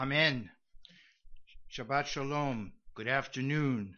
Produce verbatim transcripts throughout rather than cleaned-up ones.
Amen. Shabbat Shalom. Good afternoon.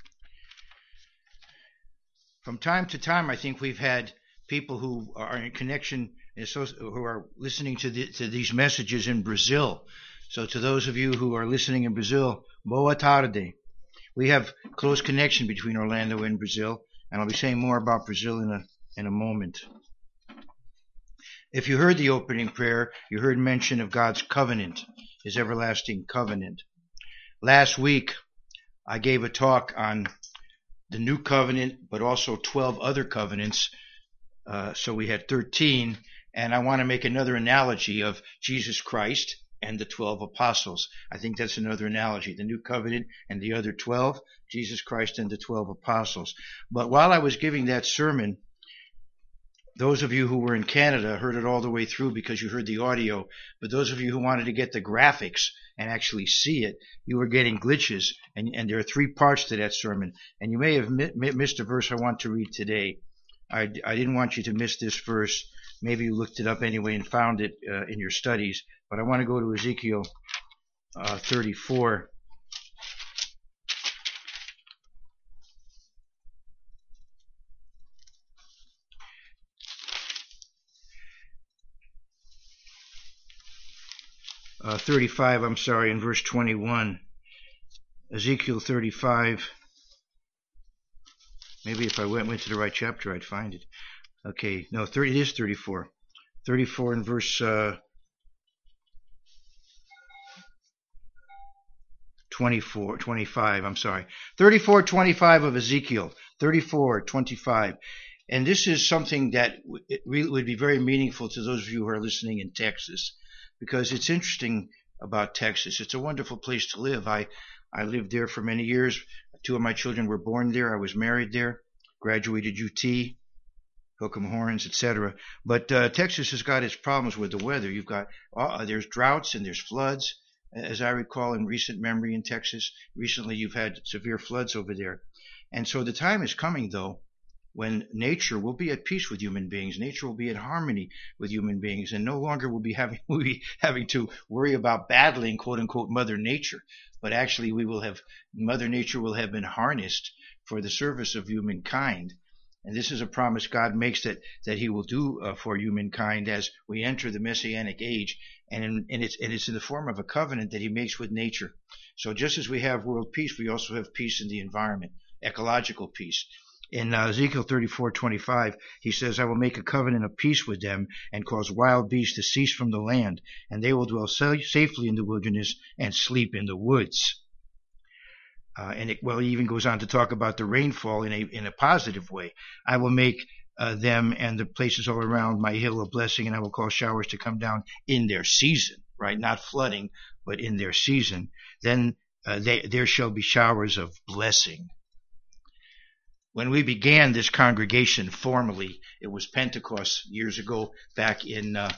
From time to time, I think we've had people who are in connection, who are listening to, the, to these messages in Brazil. So to those of you who are listening in Brazil, boa tarde. We have close connection between Orlando and Brazil, and I'll be saying more about Brazil in a, in a moment. If you heard the opening prayer, you heard mention of God's covenant, His everlasting covenant. Last week, I gave a talk on the new covenant, but also twelve other covenants. Uh, so we had thirteen, and I want to make another analogy of Jesus Christ and the twelve apostles. I think that's another analogy, the new covenant and the other twelve, Jesus Christ and the twelve apostles. But while I was giving that sermon, those of you who were in Canada heard it all the way through because you heard the audio. But those of you who wanted to get the graphics and actually see it, you were getting glitches. And, and there are three parts to that sermon. And you may have mi- missed a verse I want to read today. I, I didn't want you to miss this verse. Maybe you looked it up anyway and found it uh, in your studies. But I want to go to Ezekiel uh, thirty-four. Uh, thirty-five, I'm sorry, in verse twenty-one. Ezekiel thirty-five. Maybe if I went, went to the right chapter, I'd find it. Okay, no, thirty, it is thirty-four. thirty-four in verse uh, twenty-four, twenty-five, I'm sorry. thirty-four twenty-five of Ezekiel. thirty-four twenty-five. And this is something that w- it really would be very meaningful to those of you who are listening in Texas, because it's interesting about Texas. It's a wonderful place to live. I, I lived there for many years. Two of my children were born there. I was married there, graduated U T, Hook'em Horns, et cetera. But uh, Texas has got its problems with the weather. You've got uh, there's droughts and there's floods, as I recall in recent memory in Texas. Recently, you've had severe floods over there, and so the time is coming, though, when nature will be at peace with human beings. Nature will be in harmony with human beings, and no longer will be having will be having to worry about battling, quote unquote, Mother Nature. But actually, we will have Mother Nature will have been harnessed for the service of humankind. And this is a promise God makes that that He will do uh, for humankind as we enter the Messianic age, and in, and it's and it's in the form of a covenant that He makes with nature. So just as we have world peace, we also have peace in the environment, ecological peace. In uh, Ezekiel thirty-four twenty-five, he says, I will make a covenant of peace with them and cause wild beasts to cease from the land, and they will dwell sa- safely in the wilderness and sleep in the woods. Uh, and it well it even goes on to talk about the rainfall in a in a positive way. I will make uh, them and the places all around my hill a blessing, and I will cause showers to come down in their season, right? Not flooding, but in their season. Then uh, they, there shall be showers of blessing. When we began this congregation formally, it was Pentecost years ago back in uh,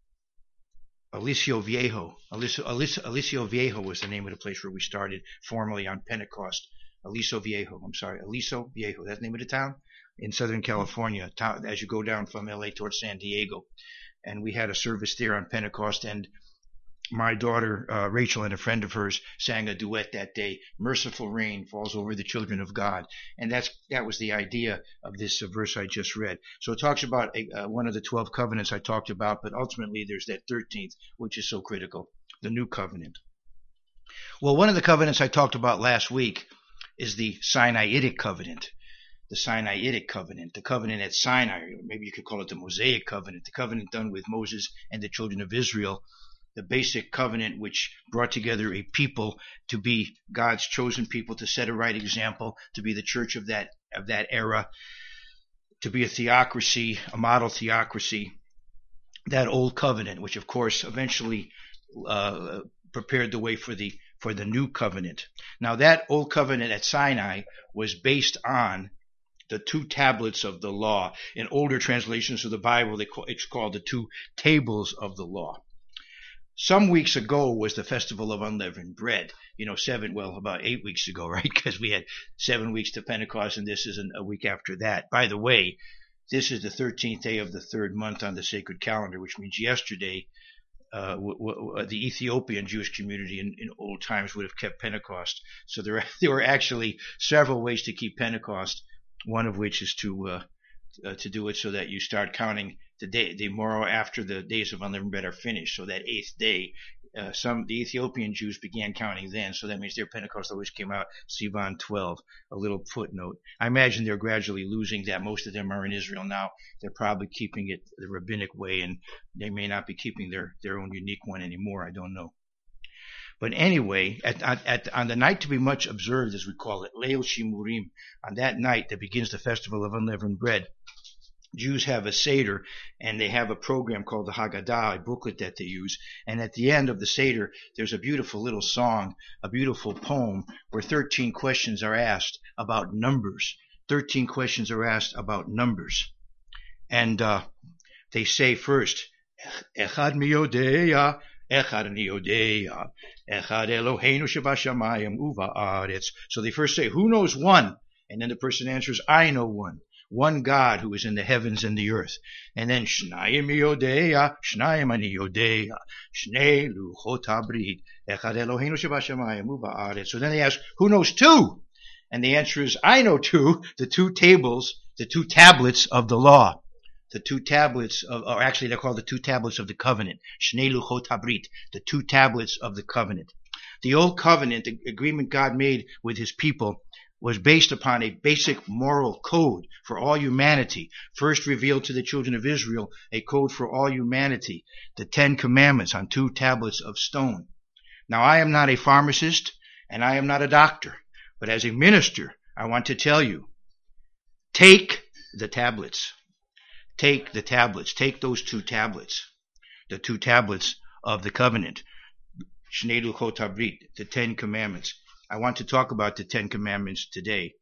Aliso Viejo. Aliso, Aliso, Aliso Viejo was the name of the place where we started formally on Pentecost. Aliso Viejo, I'm sorry, Aliso Viejo, that's the name of the town in Southern California, as you go down from L A towards San Diego. And we had a service there on Pentecost, and my daughter, uh, Rachel, and a friend of hers sang a duet that day. Merciful rain falls over the children of God. And that's, that was the idea of this uh, verse I just read. So it talks about a, uh, one of the twelve covenants I talked about, but ultimately there's that thirteenth, which is so critical, the new covenant. Well, one of the covenants I talked about last week is the Sinaitic covenant. The Sinaitic covenant, the covenant at Sinai, or maybe you could call it the Mosaic covenant, the covenant done with Moses and the children of Israel. The basic covenant which brought together a people to be God's chosen people, to set a right example, to be the church of that of that era, to be a theocracy, a model theocracy. That old covenant, which of course eventually uh, prepared the way for the for the new covenant. Now that old covenant at Sinai was based on the two tablets of the law. In older translations of the Bible, they call, it's called the two tables of the law. Some weeks ago was the Festival of Unleavened Bread. You know, seven, well, about eight weeks ago, right? Because we had seven weeks to Pentecost, and this is an, a week after that. By the way, this is the thirteenth day of the third month on the sacred calendar, which means yesterday uh, w- w- the Ethiopian Jewish community in, in old times would have kept Pentecost. So there, there were actually several ways to keep Pentecost. One of which is to uh, uh, to do it so that you start counting the day, the morrow after the days of unleavened bread are finished. So that eighth day, uh, some the Ethiopian Jews began counting then. So that means their Pentecost always came out Sivan twelve. A little footnote. I imagine they're gradually losing that. Most of them are in Israel now. They're probably keeping it the rabbinic way, and they may not be keeping their their own unique one anymore. I don't know. But anyway, at, at, at, on the night to be much observed, as we call it, Leil Shimurim, on that night that begins the festival of unleavened bread, Jews have a Seder, and they have a program called the Haggadah, a booklet that they use. And at the end of the Seder, there's a beautiful little song, a beautiful poem, where thirteen questions are asked about numbers. thirteen questions are asked about numbers. And uh, they say first, Echad miyodeya, Echad ani yodeya, Echad Eloheinu shebashamayim uva'aretz. So they first say, who knows one? And then the person answers, I know one. One God who is in the heavens and the earth. And then Shnayim yodeya, Shnayim ani yodeya, Shnei luchot habrit, Echad Eloheinu shebashamayim uva'aretz. So then they ask, who knows two? And the answer is, I know two, the two tables, the two tablets of the law. The two tablets of, or actually they're called the two tablets of the covenant. Shnei luchot habrit, the two tablets of the covenant. The old covenant, the agreement God made with his people, was based upon a basic moral code for all humanity. First revealed to the children of Israel, a code for all humanity. The Ten Commandments on two tablets of stone. Now I am not a pharmacist and I am not a doctor, but as a minister, I want to tell you, take the tablets. Take the tablets. Take those two tablets. The two tablets of the covenant. Shnei luchot habrit, the Ten Commandments. I want to talk about the Ten Commandments today.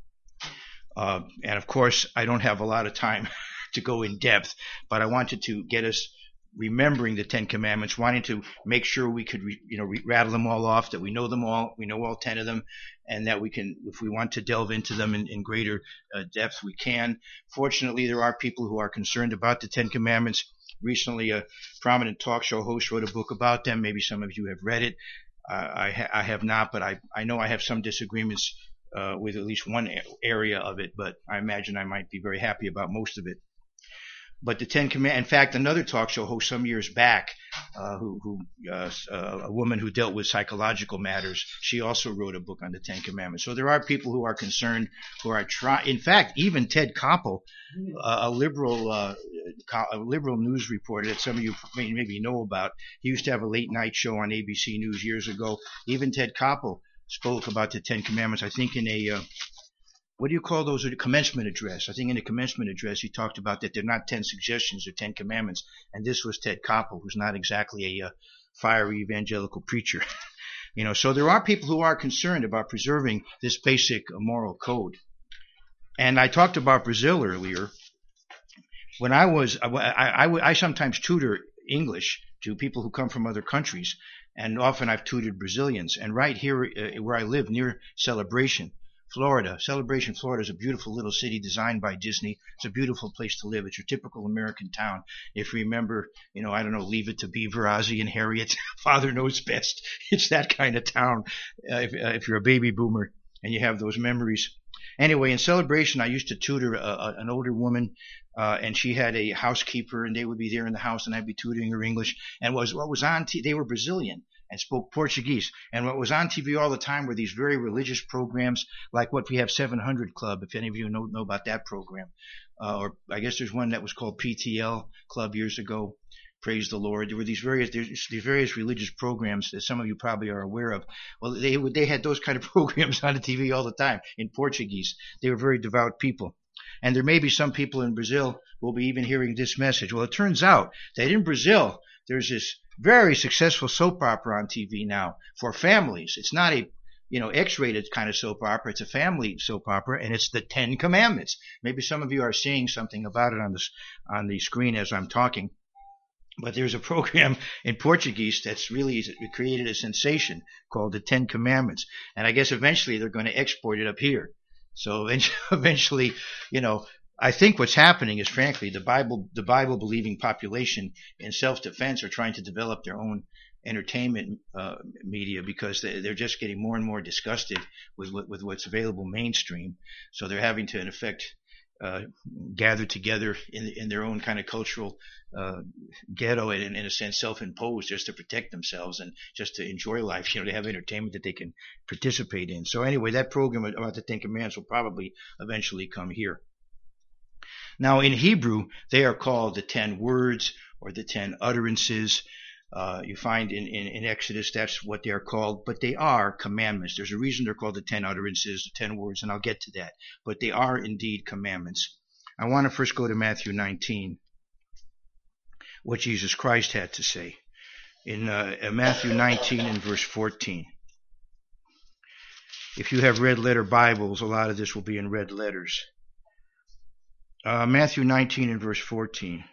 Uh, and of course, I don't have a lot of time to go in depth, but I wanted to get us remembering the Ten Commandments, wanting to make sure we could, re, you know, re- rattle them all off, that we know them all, we know all ten of them, and that we can, if we want to delve into them in, in greater uh, depth, we can. Fortunately, there are people who are concerned about the Ten Commandments. Recently, a prominent talk show host wrote a book about them. Maybe some of you have read it. Uh, I, ha- I have not, but I, I know I have some disagreements uh, with at least one a- area of it, but I imagine I might be very happy about most of it. But the Ten Commandments, in fact, another talk show host some years back, uh, who, who uh, a woman who dealt with psychological matters, she also wrote a book on the Ten Commandments. So there are people who are concerned, who are trying. In fact, even Ted Koppel, uh, a liberal, uh, a liberal news reporter that some of you may maybe know about, he used to have a late night show on A B C News years ago. Even Ted Koppel spoke about the Ten Commandments. I think in a uh, what do you call those? A commencement address. I think in the commencement address he talked about that they're not ten suggestions, they're ten commandments. And this was Ted Koppel, who's not exactly a uh, fiery evangelical preacher. You know, so there are people who are concerned about preserving this basic moral code. And I talked about Brazil earlier. When I was, I, I, I, I sometimes tutor English to people who come from other countries, and often I've tutored Brazilians. And right here uh, where I live, near Celebration, Florida. Celebration, Florida is a beautiful little city designed by Disney. It's a beautiful place to live. It's your typical American town. If you remember, you know, I don't know, Leave It to Beaver, Ozzie and Harriet, Father Knows Best. It's that kind of town uh, if, uh, if you're a baby boomer and you have those memories. Anyway, in Celebration, I used to tutor a, a, an older woman, uh, and she had a housekeeper, and they would be there in the house, and I'd be tutoring her English. And was what was on, t- they were Brazilian and spoke Portuguese. And what was on T V all the time were these very religious programs, like what we have seven hundred Club, if any of you know, know about that program. Uh, or I guess there's one that was called P T L Club years ago. Praise the Lord. There were these various these various religious programs that some of you probably are aware of. Well, they they had those kind of programs on the T V all the time in Portuguese. They were very devout people. And there may be some people in Brazil who will be even hearing this message. Well, it turns out that in Brazil, there's this very successful soap opera on T V now for families. It's not a, you know, X-rated kind of soap opera. It's a family soap opera, and it's the Ten Commandments. Maybe some of you are seeing something about it on the, on the screen as I'm talking. But there's a program in Portuguese that's really created a sensation called the Ten Commandments. And I guess eventually they're going to export it up here. So eventually, you know, I think what's happening is, frankly, the Bible, the Bible-believing population in self-defense are trying to develop their own entertainment uh, media because they, they're just getting more and more disgusted with with what's available mainstream. So they're having to, in effect, uh, gather together in in their own kind of cultural uh, ghetto and, in a sense, self-imposed, just to protect themselves and just to enjoy life. You know, they have entertainment that they can participate in. So anyway, that program about the Ten Commandments will probably eventually come here. Now, in Hebrew, they are called the ten words or the ten utterances. Uh, you find in, in, in Exodus that's what they are called, but they are commandments. There's a reason they're called the ten utterances, the ten words, and I'll get to that. But they are indeed commandments. I want to first go to Matthew nineteen, what Jesus Christ had to say. In uh, Matthew nineteen and verse fourteen. If you have red letter Bibles, a lot of this will be in red letters. Uh, Matthew nineteen and verse fourteen.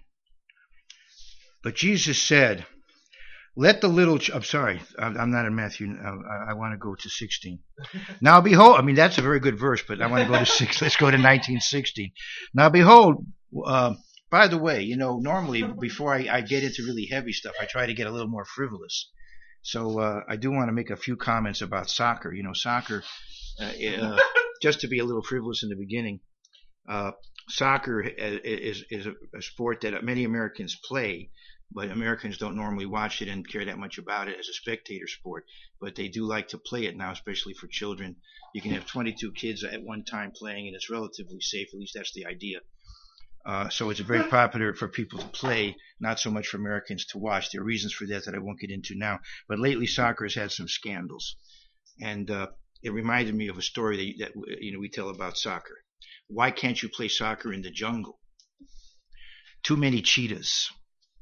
But Jesus said, let the little, ch- I'm sorry, I'm not in Matthew, I, I want to go to sixteen. Now behold, I mean, that's a very good verse, but I want to go to six, let's go to nineteen sixteen. Now behold, uh, by the way, you know, normally before I, I get into really heavy stuff, I try to get a little more frivolous. So uh, I do want to make a few comments about soccer. You know, soccer, uh, uh, just to be a little frivolous in the beginning, uh, soccer is, is a sport that many Americans play, but Americans don't normally watch it and care that much about it as a spectator sport. But they do like to play it now, especially for children. You can have twenty-two kids at one time playing, and it's relatively safe. At least that's the idea. Uh, so it's very popular for people to play, not so much for Americans to watch. There are reasons for that that I won't get into now. But lately, soccer has had some scandals, and uh, it reminded me of a story that, that you know we tell about soccer. Why can't you play soccer in the jungle? Too many cheetahs.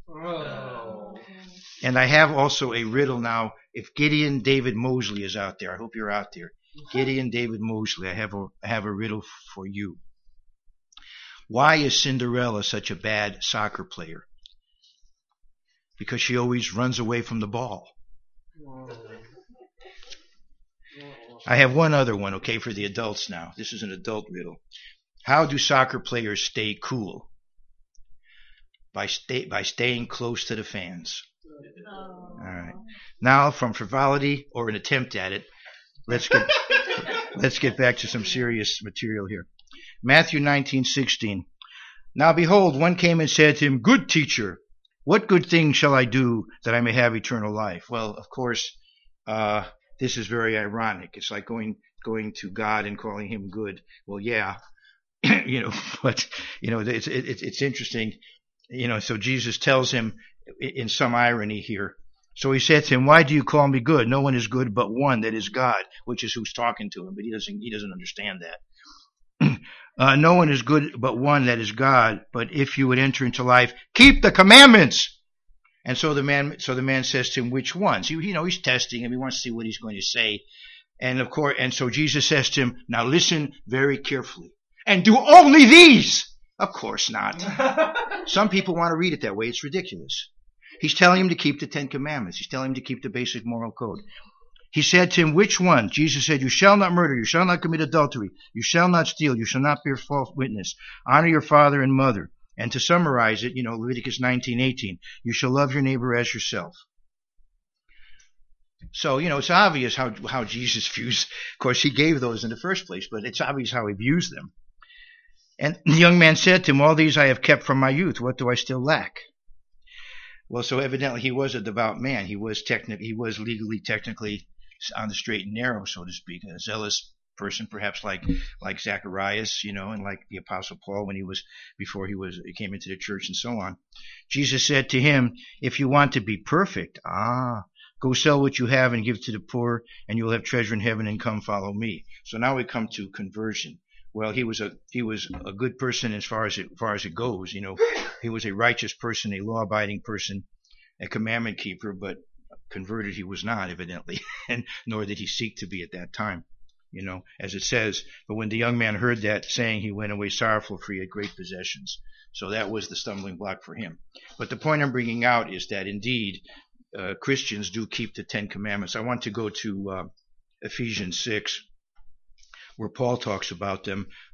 Oh. And I have also a riddle now. If Gideon David Mosley is out there, I hope you're out there. Gideon David Mosley, I have a I have a riddle for you. Why is Cinderella such a bad soccer player? Because she always runs away from the ball. I have one other one, okay, for the adults now. This is an adult riddle. How do soccer players stay cool? By stay by staying close to the fans. All right. Now, from frivolity or an attempt at it, let's get let's get back to some serious material here. Matthew nineteen sixteen. Now behold, one came and said to him, Good teacher, what good thing shall I do that I may have eternal life? Well, of course, uh, this is very ironic. It's like going going to God and calling him good. Well, yeah, you know, but you know, it's it's it's interesting. You know, so Jesus tells him in some irony here. So he said to him, Why do you call me good? No one is good but one, that is God, which is who's talking to him. But he doesn't he doesn't understand that. Uh, no one is good but one, that is God. But if you would enter into life, keep the commandments. And so the man, so the man says to him, which ones? You, you know, he's testing him. He wants to see what he's going to say. And of course, and so Jesus says to him, now listen very carefully and do only these. Of course not. Some people want to read it that way. It's ridiculous. He's telling him to keep the Ten Commandments. He's telling him to keep the basic moral code. He said to him, which one? Jesus said, you shall not murder, you shall not commit adultery, you shall not steal, you shall not bear false witness, honor your father and mother. And to summarize it, you know, Leviticus nineteen eighteen, you shall love your neighbor as yourself. So, you know, it's obvious how, how Jesus views, of course, he gave those in the first place, but it's obvious how he views them. And the young man said to him, all these I have kept from my youth, what do I still lack? Well, so evidently he was a devout man. He was techni- he was legally, technically on the straight and narrow, so to speak, a zealous person, perhaps like like Zacharias, you know, and like the Apostle Paul when he was before he was he came into the church and so on. Jesus said to him, if you want to be perfect, ah, go sell what you have and give to the poor, and you'll have treasure in heaven, and come follow me. So now we come to conversion. Well, he was a he was a good person as far as it as far as it goes, you know. He was a righteous person, a law-abiding person, a commandment keeper, but converted he was not, evidently, and nor did he seek to be at that time, you know, as it says. But when the young man heard that saying, he went away sorrowful, for he had great possessions. So that was the stumbling block for him. But the point I'm bringing out is that indeed uh, Christians do keep the Ten Commandments. I want to go to uh, Ephesians six, where Paul talks about them.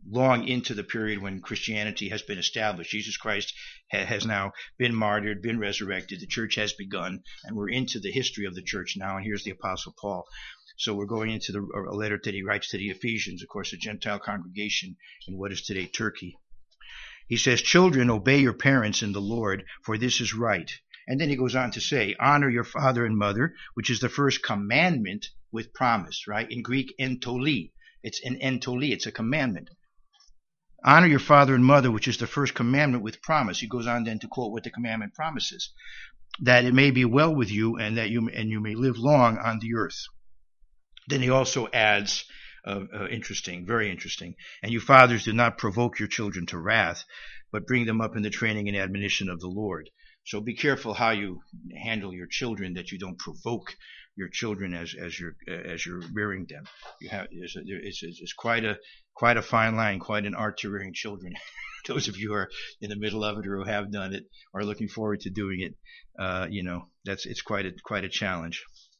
long into the period when Christianity has been established. Jesus Christ ha- has now been martyred, been resurrected. The church has begun, and we're into the history of the church now. And here's the Apostle Paul. So we're going into the, a letter that he writes to the Ephesians, of course, a Gentile congregation in what is today Turkey. He says, "Children, obey your parents in the Lord, for this is right." And then he goes on to say, "Honor your father and mother, which is the first commandment with promise," right? In Greek, entoli. It's an entoli. It's a commandment. "Honor your father and mother, which is the first commandment with promise." He goes on then to quote what the commandment promises, "that it may be well with you and that you and you may live long on the earth." Then he also adds, uh, uh, interesting, very interesting, "And you fathers, do not provoke your children to wrath, but bring them up in the training and admonition of the Lord." So be careful how you handle your children, that you don't provoke your children as as you're as you're rearing them. You have it's, it's, it's quite a quite a fine line, quite an art to rearing children. Those of you who are in the middle of it or who have done it or are looking forward to doing it, uh, you know, that's it's quite a quite a challenge.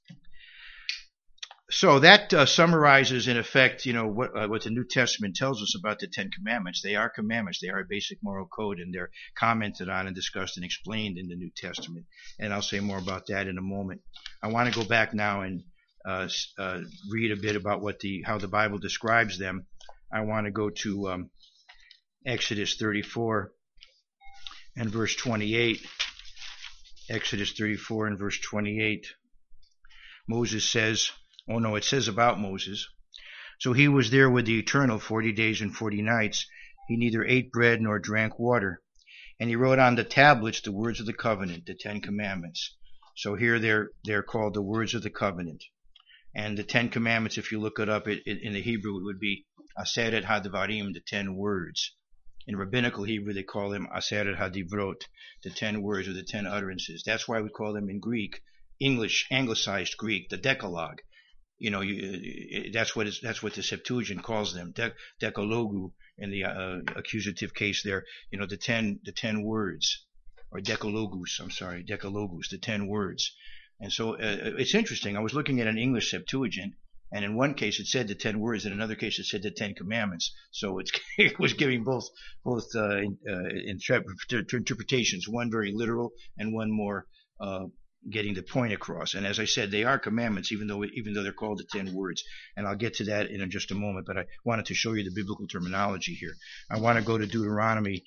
So that uh, summarizes, in effect, you know, what, uh, what the New Testament tells us about the Ten Commandments. They are commandments. They are a basic moral code, and they're commented on and discussed and explained in the New Testament. And I'll say more about that in a moment. I want to go back now and uh, uh, read a bit about what the how the Bible describes them. I want to go to um, Exodus thirty-four and verse twenty-eight. Exodus thirty-four and verse twenty-eight. Moses says, Oh no, it says about Moses. "So he was there with the Eternal forty days and forty nights. He neither ate bread nor drank water. And he wrote on the tablets the words of the covenant," the Ten Commandments. So here they're they're called the words of the covenant. And the Ten Commandments, if you look it up, it, it, in the Hebrew it would be Aseret HaDvarim, the ten words. In rabbinical Hebrew they call them Aseret HaDivrot, the ten words or the ten utterances. That's why we call them in Greek, English, anglicized Greek, the Decalogue. You know, you, that's what is that's what the Septuagint calls them, De, Decalogu in the uh, accusative case there. You know, the ten the ten words, or Decalogus. I'm sorry, Decalogus, the ten words. And so uh, it's interesting. I was looking at an English Septuagint, and in one case it said the ten words, in another case it said the Ten Commandments. So it's, it was giving both both uh, uh, interpretations, one very literal and one more Uh, getting the point across. And as I said, they are commandments, even though even though they're called the ten words. And I'll get to that in just a moment, but I wanted to show you the biblical terminology here. I want to go to Deuteronomy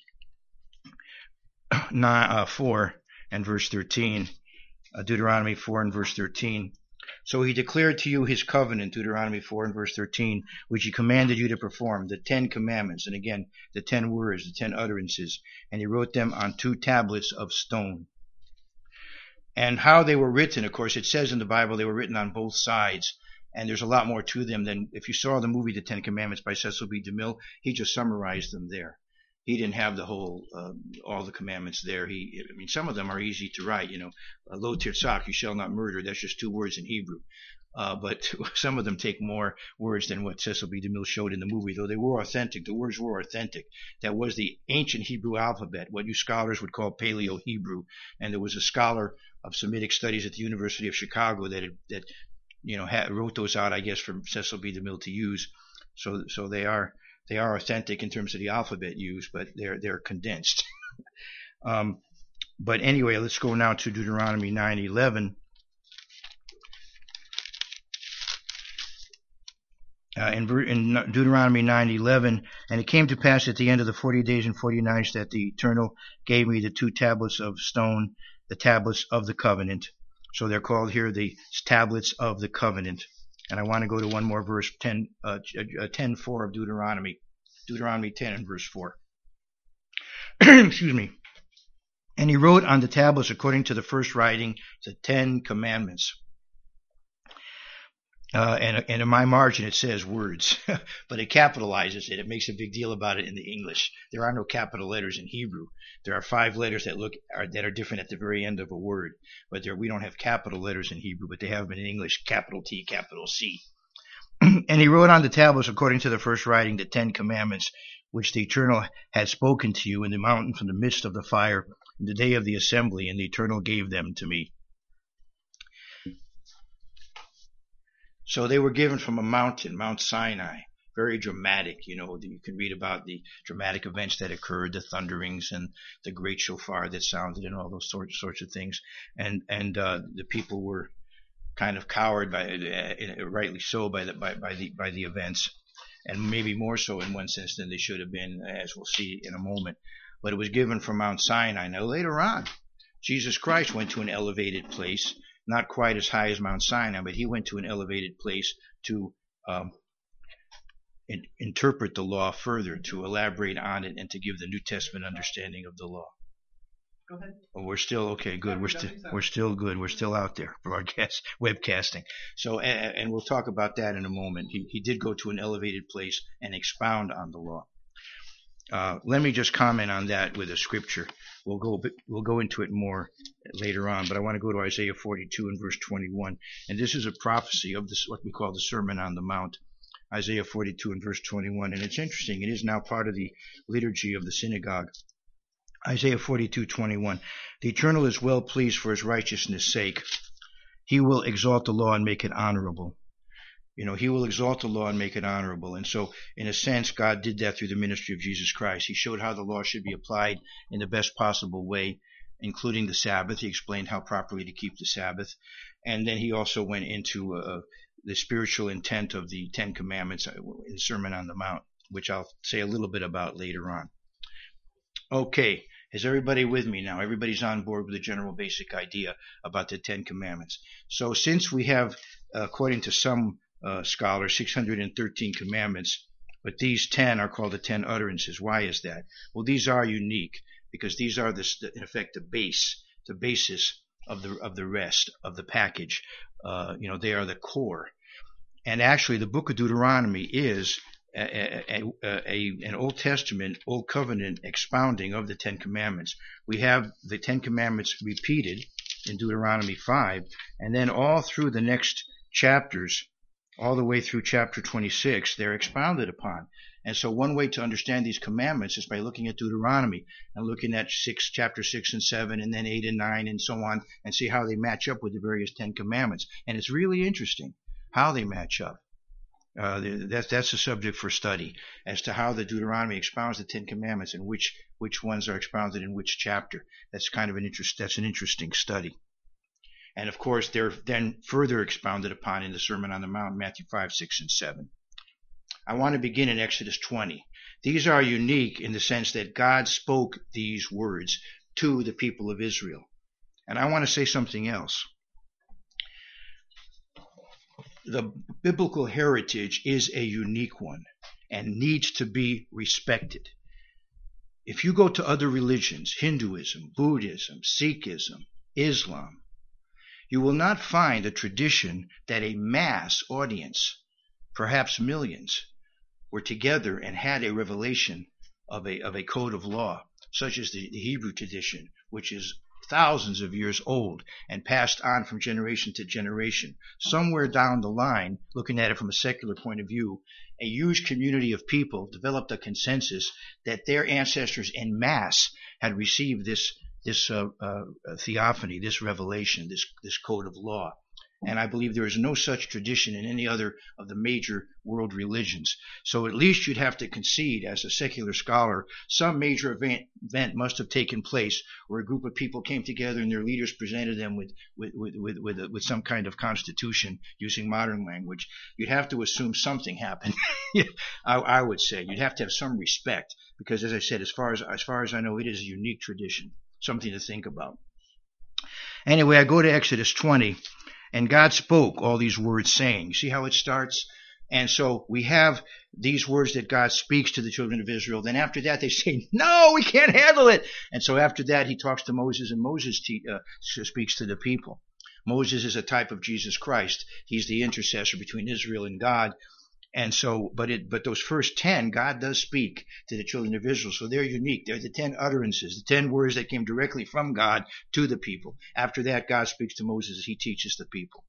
four and verse thirteen. Uh, Deuteronomy four and verse thirteen. "So he declared to you his covenant," Deuteronomy four and verse thirteen, "which he commanded you to perform, the Ten Commandments," and again, the ten words, the ten utterances, "and he wrote them on two tablets of stone." And how they were written, of course, it says in the Bible they were written on both sides. And there's a lot more to them than if you saw the movie The Ten Commandments by Cecil B. DeMille, he just summarized them there. He didn't have the whole, uh, all the commandments there. He, I mean, some of them are easy to write, you know, lo tirtzach, you shall not murder. That's just two words in Hebrew. Uh, but some of them take more words than what Cecil B. DeMille showed in the movie, though they were authentic. The words were authentic. That was the ancient Hebrew alphabet, what you scholars would call Paleo-Hebrew. And there was a scholar of Semitic studies at the University of Chicago that had, that you know had, wrote those out, I guess, for Cecil B. DeMille to use. So so they are they are authentic in terms of the alphabet used, but they're they're condensed. um, but anyway, let's go now to Deuteronomy nine eleven. Uh, in, in Deuteronomy nine eleven, "And it came to pass at the end of the forty days and forty nights that the Eternal gave me the two tablets of stone, the tablets of the covenant." So they're called here the tablets of the covenant. And I want to go to one more verse, ten, uh, ten four of Deuteronomy, Deuteronomy ten and verse four. Excuse me. "And he wrote on the tablets according to the first writing the Ten Commandments." Uh, and, and in my margin it says words, but it capitalizes it. It makes a big deal about it in the English. There are no capital letters in Hebrew. There are five letters that look are, that are different at the very end of a word, but there we don't have capital letters in Hebrew, but they have them in English, capital T, capital C. "And he wrote on the tablets according to the first writing the Ten Commandments, which the Eternal had spoken to you in the mountain from the midst of the fire in the day of the assembly, and the Eternal gave them to me." So they were given from a mountain, Mount Sinai, very dramatic. You know, you can read about the dramatic events that occurred, the thunderings and the great shofar that sounded, and all those sorts sorts of things. And and uh, the people were kind of cowed by, uh, rightly so, by the by, by the by the events, and maybe more so in one sense than they should have been, as we'll see in a moment. But it was given from Mount Sinai. Now later on, Jesus Christ went to an elevated place, not quite as high as Mount Sinai, but he went to an elevated place to um, in, interpret the law further, to elaborate on it, and to give the New Testament understanding of the law. Go ahead. Oh, we're still okay. Good. We're still we're still good. We're still out there broadcast webcasting. So and, and we'll talk about that in a moment. He he did go to an elevated place and expound on the law. Uh, let me just comment on that with a scripture. We'll go we'll go into it more later on, but I want to go to Isaiah forty-two and verse twenty-one, and this is a prophecy of this what we call the Sermon on the Mount. Isaiah forty-two and verse twenty-one, and it's interesting. It is now part of the liturgy of the synagogue. Isaiah forty-two twenty-one. The Eternal is well pleased for his righteousness' sake. He will exalt the law and make it honorable. You know, he will exalt the law and make it honorable. And so, in a sense, God did that through the ministry of Jesus Christ. He showed how the law should be applied in the best possible way, including the Sabbath. He explained how properly to keep the Sabbath. And then he also went into uh, the spiritual intent of the Ten Commandments in the Sermon on the Mount, which I'll say a little bit about later on. Okay, is everybody with me now? Everybody's on board with the general basic idea about the Ten Commandments. So since we have, according to some uh, scholars, six hundred thirteen commandments, but these ten are called the ten utterances. Why is that? Well, these are unique because these are, the, in effect, the base, the basis of the of the rest of the package. Uh, you know, they are the core. And actually, the book of Deuteronomy is A, a, a, an Old Testament, Old Covenant expounding of the Ten Commandments. We have the Ten Commandments repeated in Deuteronomy five, and then all through the next chapters, all the way through chapter twenty-six, they're expounded upon. And so one way to understand these commandments is by looking at Deuteronomy and looking at six, chapter six and seven, and then eight and nine, and so on, and see how they match up with the various Ten Commandments. And it's really interesting how they match up. Uh, that's that's a subject for study as to how the Deuteronomy expounds the Ten Commandments and which which ones are expounded in which chapter. That's kind of an interest. That's an interesting study. And of course, they're then further expounded upon in the Sermon on the Mount, Matthew five, six, and seven. I want to begin in Exodus twenty. These are unique in the sense that God spoke these words to the people of Israel. And I want to say something else. The biblical heritage is a unique one and needs to be respected. If you go to other religions, Hinduism, Buddhism, Sikhism, Islam, you will not find a tradition that a mass audience, perhaps millions, were together and had a revelation of a, of a code of law, such as the, the Hebrew tradition, which is thousands of years old and passed on from generation to generation. Somewhere down the line, looking at it from a secular point of view, a huge community of people developed a consensus that their ancestors en masse had received this this uh, uh, theophany, this revelation, this this code of law. And I believe there is no such tradition in any other of the major world religions. So at least you'd have to concede, as a secular scholar, some major event, event must have taken place where a group of people came together and their leaders presented them with with with with, with, with some kind of constitution using modern language. You'd have to assume something happened. I, I would say you'd have to have some respect because, as I said, as far as as far as I know, it is a unique tradition, something to think about. Anyway, I go to Exodus twenty. And God spoke all these words saying, you see how it starts? And so we have these words that God speaks to the children of Israel. Then after that they say, no, we can't handle it. And so after that he talks to Moses, and Moses te- uh, speaks to the people. Moses is a type of Jesus Christ. He's the intercessor between Israel and God. And so, but it, but those first ten, God does speak to the children of Israel. So they're unique. They're the ten utterances, the ten words that came directly from God to the people. After that, God speaks to Moses as he teaches the people.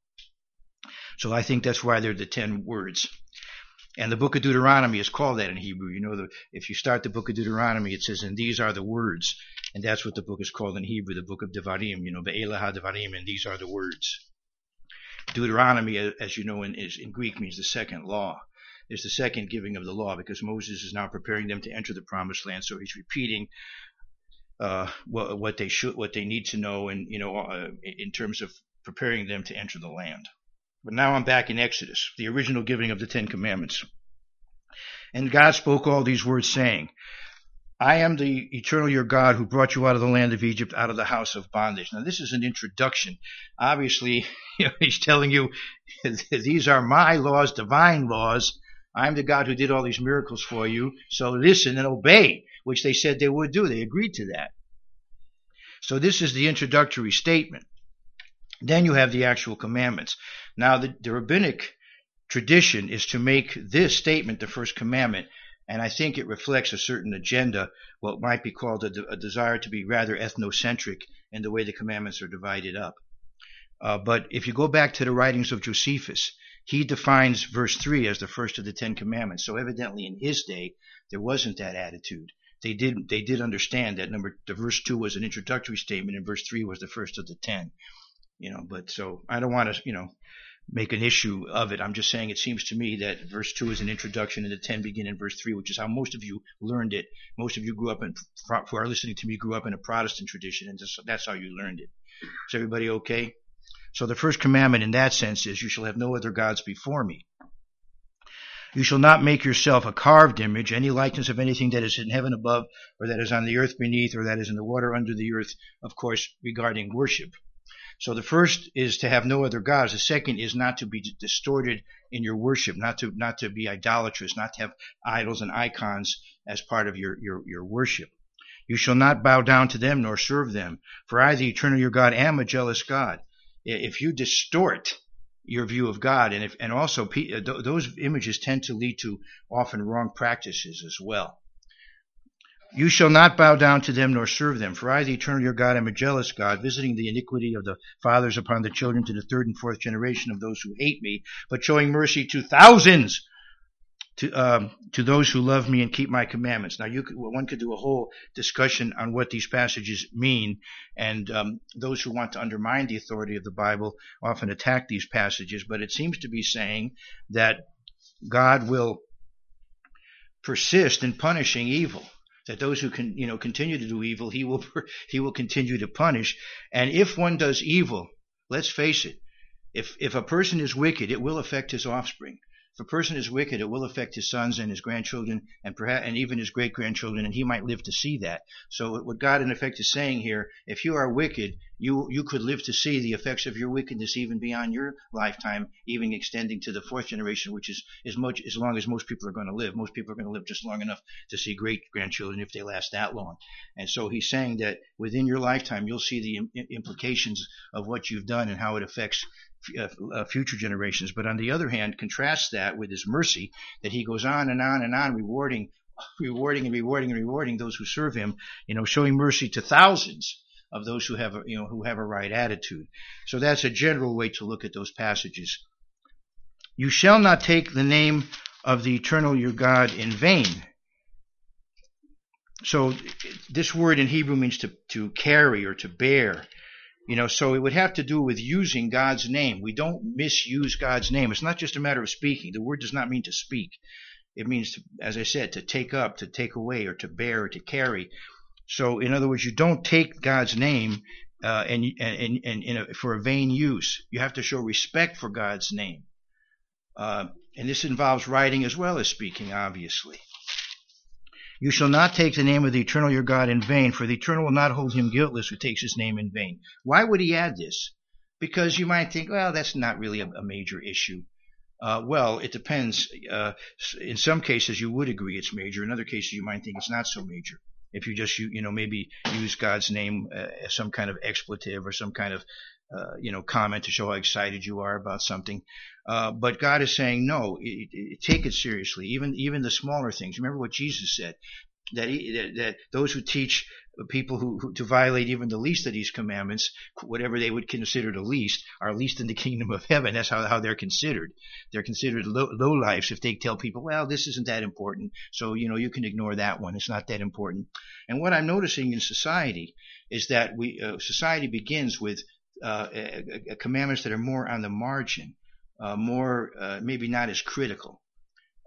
So I think that's why they're the ten words. And the book of Deuteronomy is called that in Hebrew. You know, the, if you start the book of Deuteronomy, it says, and these are the words. And that's what the book is called in Hebrew, the book of Devarim, you know, Ve'ela ha-Devarim, and these are the words. Deuteronomy, as you know, in, is, in Greek means the second law. is the second giving of the law, because Moses is now preparing them to enter the promised land. So he's repeating uh, what, what they should, what they need to know, and you know, uh, in terms of preparing them to enter the land. But now I'm back in Exodus, the original giving of the Ten Commandments. And God spoke all these words, saying, I am the eternal your God who brought you out of the land of Egypt, out of the house of bondage. Now, this is an introduction. Obviously, you know, he's telling you, these are my laws, divine laws. I'm the God who did all these miracles for you. So listen and obey, which they said they would do. They agreed to that. So this is the introductory statement. Then you have the actual commandments. Now, the, the rabbinic tradition is to make this statement the first commandment, and I think it reflects a certain agenda, what might be called a, a desire to be rather ethnocentric in the way the commandments are divided up. Uh, but if you go back to the writings of Josephus, he defines verse three as the first of the Ten Commandments. So evidently in his day, there wasn't that attitude. They did, they did understand that number, the verse two was an introductory statement, and verse three was the first of the ten. You know, but so I don't want to, you know, make an issue of it. I'm just saying it seems to me that verse two is an introduction and the ten begin in verse three, which is how most of you learned it. Most of you grew up in, who are listening to me, grew up in a Protestant tradition, and just, that's how you learned it. Is everybody okay? So the first commandment in that sense is, you shall have no other gods before me. You shall not make yourself a carved image, any likeness of anything that is in heaven above, or that is on the earth beneath, or that is in the water under the earth, of course, regarding worship. So the first is to have no other gods. The second is not to be distorted in your worship, not to not to be idolatrous, not to have idols and icons as part of your, your, your worship. You shall not bow down to them nor serve them, for I, the eternal your God, am a jealous God. If you distort your view of God, and if and also those images tend to lead to often wrong practices as well. You shall not bow down to them nor serve them, for I, the eternal your God, am a jealous God, visiting the iniquity of the fathers upon the children to the third and fourth generation of those who hate me, but showing mercy to thousands, to um, to those who love me and keep my commandments. Now, you could, one could do a whole discussion on what these passages mean, and um, those who want to undermine the authority of the Bible often attack these passages, but it seems to be saying that God will persist in punishing evil. That those who can, you know, continue to do evil, he will he will continue to punish. And if one does evil, let's face it, if if a person is wicked, it will affect his offspring. If a person is wicked, it will affect his sons and his grandchildren, and perhaps and even his great grandchildren, and he might live to see that. So what God in effect is saying here, if you are wicked, you you could live to see the effects of your wickedness even beyond your lifetime, even extending to the fourth generation, which is as much as long as most people are going to live. Most people are going to live just long enough to see great grandchildren if they last that long. And so he's saying that within your lifetime, you'll see the implications of what you've done and how it affects Uh, future generations. But on the other hand, contrast that with his mercy, that he goes on and on and on, rewarding, rewarding and rewarding and rewarding those who serve him, you know, showing mercy to thousands of those who have, a, you know, who have a right attitude. So that's a general way to look at those passages. You shall not take the name of the eternal your God in vain. So this word in Hebrew means to, to carry or to bear. You know, so it would have to do with using God's name. We don't misuse God's name. It's not just a matter of speaking. The word does not mean to speak. It means, to, as I said, to take up, to take away, or to bear, or to carry. So, in other words, you don't take God's name uh, and, and, and, and a, for a vain use. You have to show respect for God's name. Uh, and this involves writing as well as speaking, obviously. You shall not take the name of the eternal your God in vain, for the eternal will not hold him guiltless who takes his name in vain. Why would he add this? Because you might think, well, that's not really a, a major issue. Uh, well, it depends. Uh, in some cases, you would agree it's major. In other cases, you might think it's not so major. If you just, you, you know, maybe use God's name uh, as some kind of expletive or some kind of, uh, you know, comment to show how excited you are about something. Uh, but God is saying, no, it, it, take it seriously. Even even the smaller things. Remember what Jesus said, that he, that, that those who teach people who, who to violate even the least of these commandments, whatever they would consider the least, are least in the kingdom of heaven. That's how, how they're considered. They're considered low, low lives if they tell people, well, this isn't that important, so you know you can ignore that one. It's not that important. And what I'm noticing in society is that we uh, society begins with uh, a, a commandments that are more on the margin. Uh, more, uh, maybe not as critical.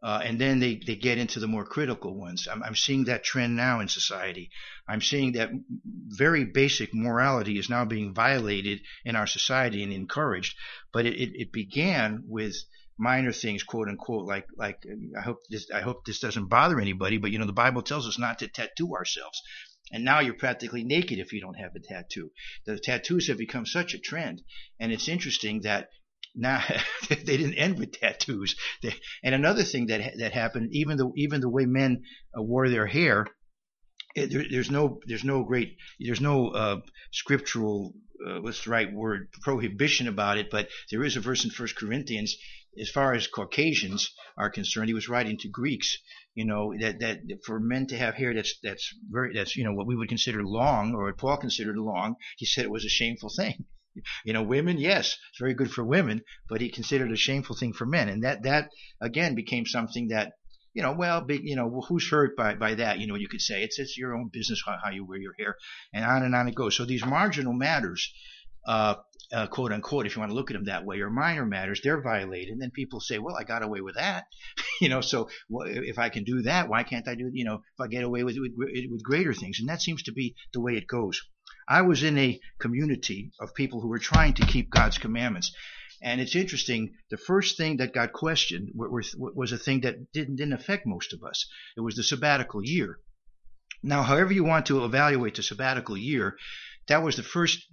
Uh, and then they, they get into the more critical ones. I'm, I'm seeing that trend now in society. I'm seeing that very basic morality is now being violated in our society and encouraged. But it, it, it began with minor things, quote unquote, like like I hope this I hope this doesn't bother anybody, but you know the Bible tells us not to tattoo ourselves. And now you're practically naked if you don't have a tattoo. The tattoos have become such a trend, and it's interesting that now they didn't end with tattoos. They, and another thing that that happened, even the even the way men uh, wore their hair, it, there, there's no there's no great there's no uh, scriptural uh, what's the right word prohibition about it, but there is a verse in First Corinthians. As far as Caucasians are concerned, he was writing to Greeks. You know that that for men to have hair that's that's very that's you know what we would consider long, or what Paul considered long, he said it was a shameful thing. You know, women, yes, it's very good for women, but he considered it a shameful thing for men, and that that again became something that you know, well, big, you know, well, who's hurt by by that? You know, you could say it's it's your own business how, how you wear your hair, and on and on it goes. So these marginal matters. Uh, uh, quote unquote, if you want to look at them that way, or minor matters, they're violated. And then people say, well, I got away with that. you know, so well, if I can do that, why can't I do, you know, if I get away with, with, with greater things? And that seems to be the way it goes. I was in a community of people who were trying to keep God's commandments. And it's interesting, the first thing that got questioned was a thing that didn't, didn't affect most of us. It was the sabbatical year. Now, however you want to evaluate the sabbatical year, that was the first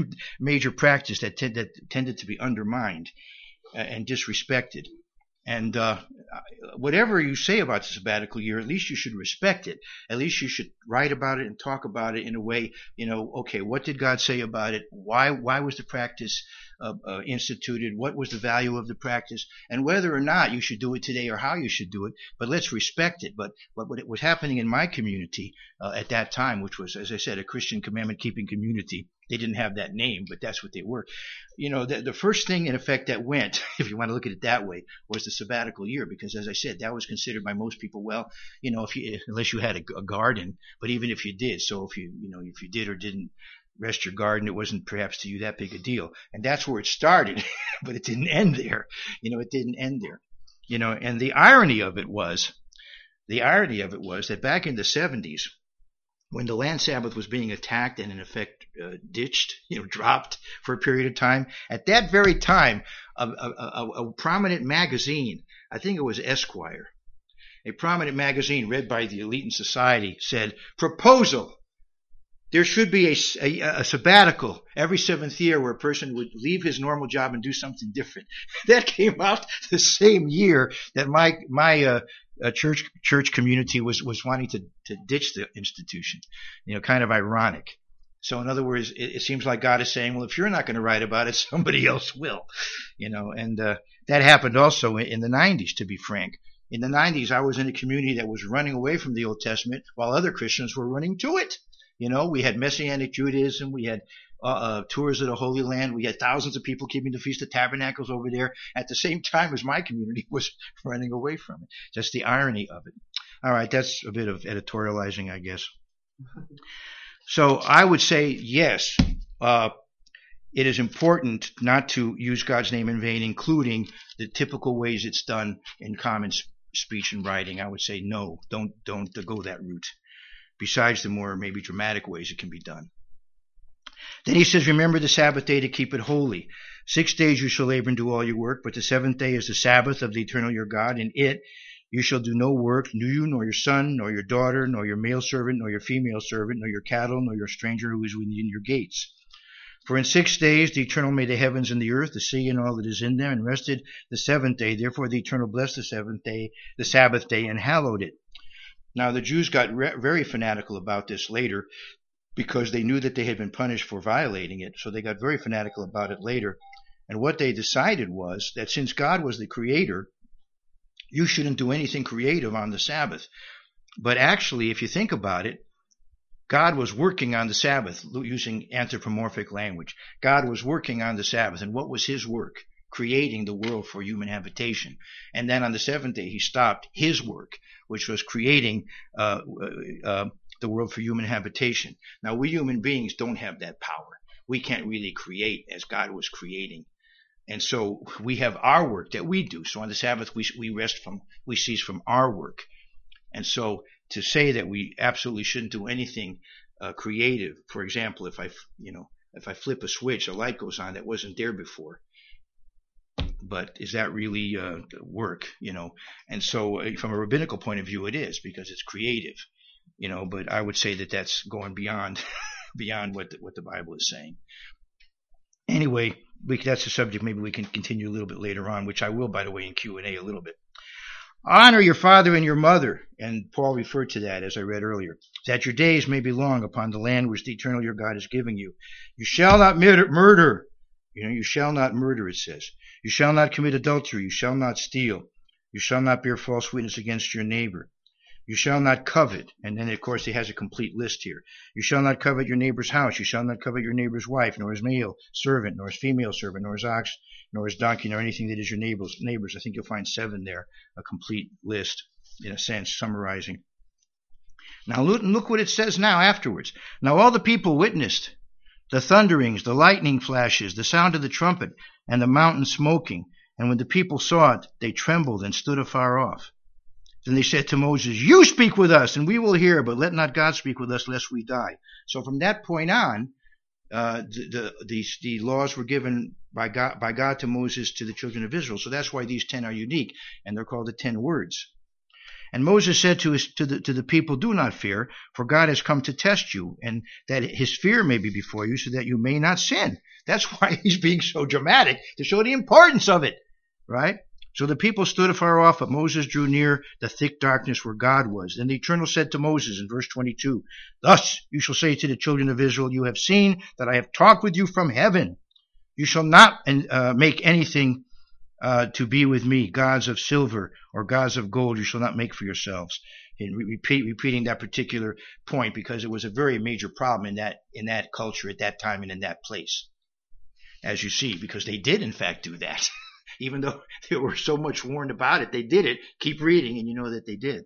major practice that, t- that tended to be undermined and disrespected. And uh, whatever you say about the sabbatical year, at least you should respect it. At least you should write about it and talk about it in a way, you know, okay, what did God say about it? Why why was the practice uh, uh, instituted? What was the value of the practice? And whether or not you should do it today or how you should do it, but let's respect it. But, but what was happening in my community uh, at that time, which was, as I said, a Christian commandment-keeping community, they didn't have that name, but that's what they were. You know, the, the first thing in effect that went, if you want to look at it that way, was the sabbatical year, because as I said, that was considered by most people, well, you know, if you, unless you had a, a garden, but even if you did, so if you, you know, if you did or didn't rest your garden, it wasn't perhaps to you that big a deal. And that's where it started, but it didn't end there. You know, it didn't end there. You know, and the irony of it was, the irony of it was that back in the seventies, when the land Sabbath was being attacked and in effect uh, ditched, you know, dropped for a period of time, at that very time, a, a, a, a prominent magazine, I think it was Esquire, a prominent magazine read by the elite in society, said, proposal, there should be a, a, a sabbatical every seventh year where a person would leave his normal job and do something different. That came out the same year that my my uh, uh, church church community was was wanting to to ditch the institution. You know, kind of ironic. So in other words, it, it seems like God is saying, well, if you're not going to write about it, somebody else will. You know, and uh, that happened also in, in the nineties, to be frank. In the nineties, I was in a community that was running away from the Old Testament while other Christians were running to it. You know, we had Messianic Judaism, we had uh, uh, tours of the Holy Land, we had thousands of people keeping the Feast of Tabernacles over there at the same time as my community was running away from it. Just the irony of it. All right, that's a bit of editorializing, I guess. So I would say, yes, uh, it is important not to use God's name in vain, including the typical ways it's done in common speech and writing. I would say, no, don't don't go that route. Besides the more maybe dramatic ways it can be done. Then he says, remember the Sabbath day to keep it holy. Six days you shall labor and do all your work, but the seventh day is the Sabbath of the eternal your God. In it you shall do no work, nor you, nor your son, nor your daughter, nor your male servant, nor your female servant, nor your cattle, nor your stranger who is within your gates. For in six days the Eternal made the heavens and the earth, the sea and all that is in them, and rested the seventh day. Therefore the Eternal blessed the seventh day, the Sabbath day, and hallowed it. Now, the Jews got re- very fanatical about this later because they knew that they had been punished for violating it. So they got very fanatical about it later. And what they decided was that since God was the creator, you shouldn't do anything creative on the Sabbath. But actually, if you think about it, God was working on the Sabbath using anthropomorphic language. God was working on the Sabbath. And what was his work? Creating the world for human habitation. And then on the seventh day, he stopped his work, which was creating uh, uh, the world for human habitation. Now, we human beings don't have that power. We can't really create as God was creating. And so we have our work that we do. So on the Sabbath, we, we rest from, we cease from our work. And so to say that we absolutely shouldn't do anything uh, creative, for example, if I, you know, if I flip a switch, a light goes on that wasn't there before. But is that really uh, work, you know? And so uh, from a rabbinical point of view, it is, because it's creative, you know, but I would say that that's going beyond beyond what the, what the Bible is saying. Anyway, we, that's a subject maybe we can continue a little bit later on, which I will, by the way, in Q and A a little bit. Honor your father and your mother, and Paul referred to that as I read earlier, that your days may be long upon the land which the eternal your God is giving you. You shall not murder, murder. You know, you shall not murder, it says. You shall not commit adultery. You shall not steal. You shall not bear false witness against your neighbor. You shall not covet. And then, of course, he has a complete list here. You shall not covet your neighbor's house. You shall not covet your neighbor's wife, nor his male servant, nor his female servant, nor his ox, nor his donkey, nor anything that is your neighbor's. neighbor's. I think you'll find seven there, a complete list, in a sense, summarizing. Now, look, look what it says now afterwards. Now all the people witnessed the thunderings, the lightning flashes, the sound of the trumpet, and the mountain smoking. And when the people saw it, they trembled and stood afar off. Then they said to Moses, you speak with us, and we will hear, but let not God speak with us, lest we die. So from that point on, uh, the, the, the, the laws were given by God, by God to Moses to the children of Israel. So that's why these ten are unique, and they're called the ten words. And Moses said to, his, to, the, to the people, do not fear, for God has come to test you, and that his fear may be before you, so that you may not sin. That's why he's being so dramatic, to show the importance of it, right? So the people stood afar off, but Moses drew near the thick darkness where God was. Then the Eternal said to Moses in verse twenty-two, thus you shall say to the children of Israel, you have seen that I have talked with you from heaven. You shall not uh, make anything Uh, to be with me, gods of silver or gods of gold you shall not make for yourselves. And repeat, repeating that particular point, because it was a very major problem in that in that culture at that time and in that place, as you see, because they did in fact do that. Even though they were so much warned about it, they did it. Keep reading and you know that they did.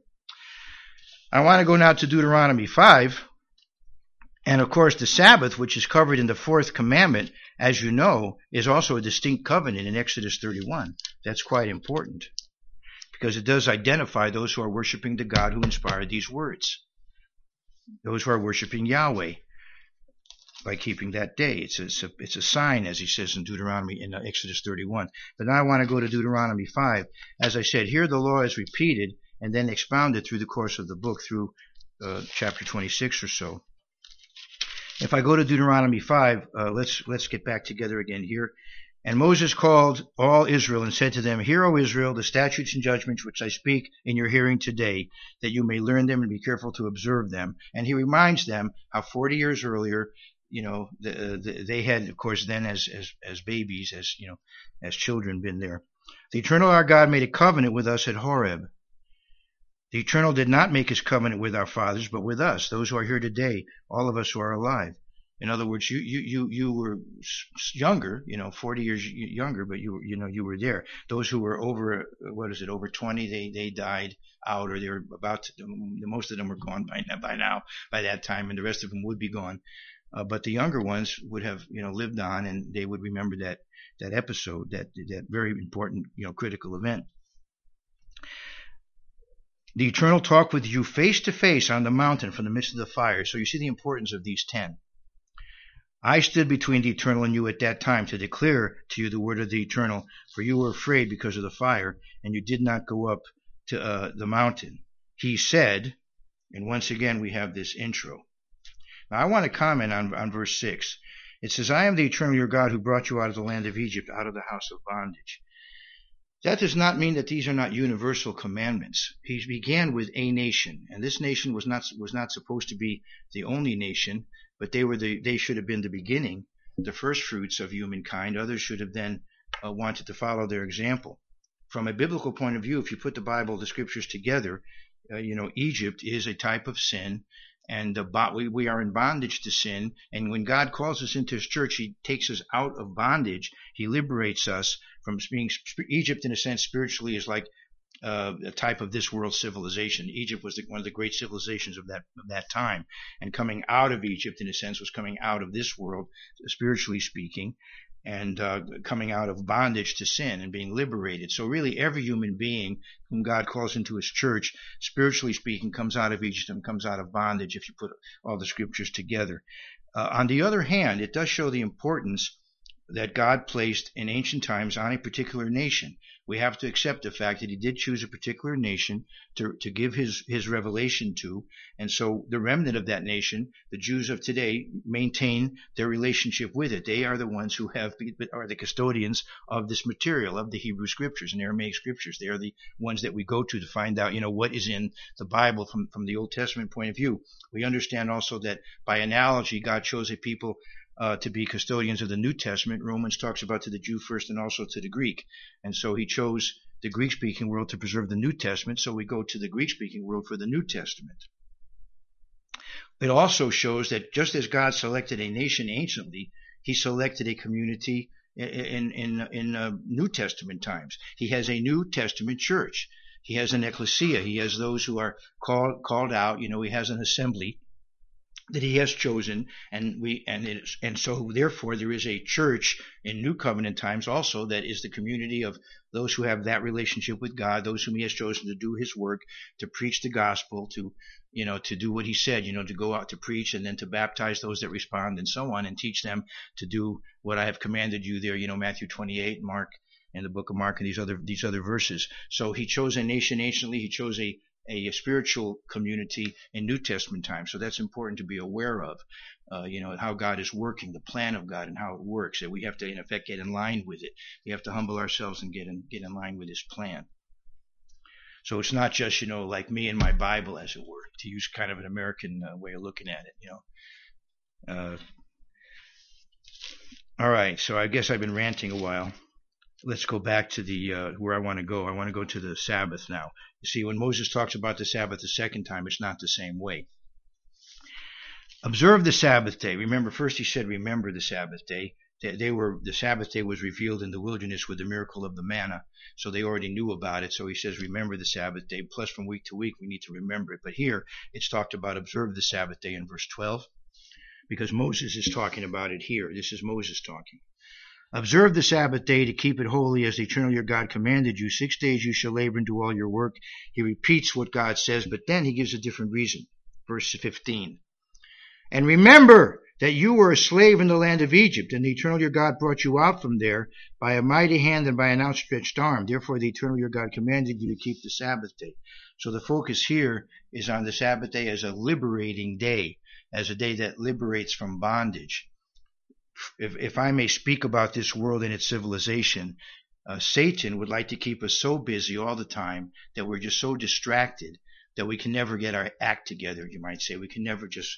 I want to go now to Deuteronomy five. And of course the Sabbath, which is covered in the fourth commandment, as you know, is also a distinct covenant in Exodus thirty-one. That's quite important, because it does identify those who are worshiping the God who inspired these words. Those who are worshiping Yahweh by keeping that day. It's a, it's a, it's a sign, as he says in Deuteronomy, in Exodus thirty-one. But now I want to go to Deuteronomy five. As I said, here the law is repeated and then expounded through the course of the book, through uh, chapter twenty-six or so. If I go to Deuteronomy five, uh, let's let's get back together again here. And Moses called all Israel and said to them, hear, O Israel, the statutes and judgments which I speak in your hearing today, that you may learn them and be careful to observe them. And he reminds them how forty years earlier, you know, the, the, they had, of course, then as, as as babies, as you know, as children, been there. The Eternal our God made a covenant with us at Horeb. The Eternal did not make his covenant with our fathers, but with us, those who are here today, all of us who are alive. In other words, you you you you were younger, you know, forty years younger, but you you know you were there. Those who were over, what is it, over twenty, they they died out, or they were about to. Most of them were gone by by now, by that time, and the rest of them would be gone. Uh, but the younger ones would have, you know, lived on, and they would remember that that episode, that that very important, you know, critical event. The Eternal talked with you face to face on the mountain from the midst of the fire. So you see the importance of these ten. I stood between the Eternal and you at that time to declare to you the word of the Eternal, for you were afraid because of the fire, and you did not go up to uh, the mountain. He said, and once again we have this intro. Now I want to comment on, on verse six. It says, I am the Eternal your God who brought you out of the land of Egypt, out of the house of bondage. That does not mean that these are not universal commandments. He began with a nation, and this nation was not was not supposed to be the only nation, but they were the they should have been the beginning, the first fruits of humankind. Others should have then uh, wanted to follow their example. From a biblical point of view, if you put the Bible, the scriptures together, uh, you know, Egypt is a type of sin, and the bo- we we are in bondage to sin. And when God calls us into His church, He takes us out of bondage. He liberates us from being Egypt, in a sense, spiritually is like uh, a type of this world civilization. Egypt was the, one of the great civilizations of that of that time, and coming out of Egypt, in a sense, was coming out of this world, spiritually speaking. and uh, coming out of bondage to sin and being liberated. So really every human being whom God calls into his church, spiritually speaking, comes out of Egypt and comes out of bondage if you put all the scriptures together. Uh, on the other hand, it does show the importance that God placed in ancient times on a particular nation. We have to accept the fact that he did choose a particular nation to, to give his, his revelation to. And so the remnant of that nation, the Jews of today, maintain their relationship with it. They are the ones who have are the custodians of this material, of the Hebrew scriptures and Aramaic scriptures. They are the ones that we go to to find out, you know, what is in the Bible from, from the Old Testament point of view. We understand also that by analogy, God chose a people Uh, to be custodians of the New Testament. Romans talks about to the Jew first and also to the Greek. And so he chose the Greek-speaking world to preserve the New Testament, so we go to the Greek-speaking world for the New Testament. It also shows that just as God selected a nation anciently, he selected a community in, in, in uh, New Testament times. He has a New Testament church. He has an ecclesia. He has those who are called, called out. You know, he has an assembly that he has chosen, and we and it and so therefore there is a church in New Covenant times also that is the community of those who have that relationship with God, those whom he has chosen to do his work, to preach the gospel, to you know to do what he said, you know to go out to preach and then to baptize those that respond and so on, and teach them to do what I have commanded you there, you know Matthew twenty-eight, Mark, and the book of Mark, and these other these other verses. So he chose a nation anciently, he chose a a spiritual community in New Testament times. So that's important to be aware of, uh, you know, how God is working, the plan of God and how it works. That we have to, in effect, get in line with it. We have to humble ourselves and get in, get in line with his plan. So it's not just, you know, like me and my Bible, as it were, to use kind of an American uh, way of looking at it, you know. Uh, all right, so I guess I've been ranting a while. Let's go back to the uh, where I want to go. I want to go to the Sabbath now. You see, when Moses talks about the Sabbath the second time, it's not the same way. Observe the Sabbath day. Remember, first he said, remember the Sabbath day. They, they were the Sabbath day was revealed in the wilderness with the miracle of the manna, so they already knew about it. So he says, remember the Sabbath day. Plus, from week to week, we need to remember it. But here, it's talked about observe the Sabbath day in verse twelve, because Moses is talking about it here. This is Moses talking. Observe the Sabbath day to keep it holy as the eternal your God commanded you. Six days you shall labor and do all your work. He repeats what God says, but then he gives a different reason. Verse fifteen. And remember that you were a slave in the land of Egypt, and the eternal your God brought you out from there by a mighty hand and by an outstretched arm. Therefore the eternal your God commanded you to keep the Sabbath day. So the focus here is on the Sabbath day as a liberating day, as a day that liberates from bondage. If, if I may speak about this world and its civilization, uh, Satan would like to keep us so busy all the time that we're just so distracted that we can never get our act together, you might say. We can never just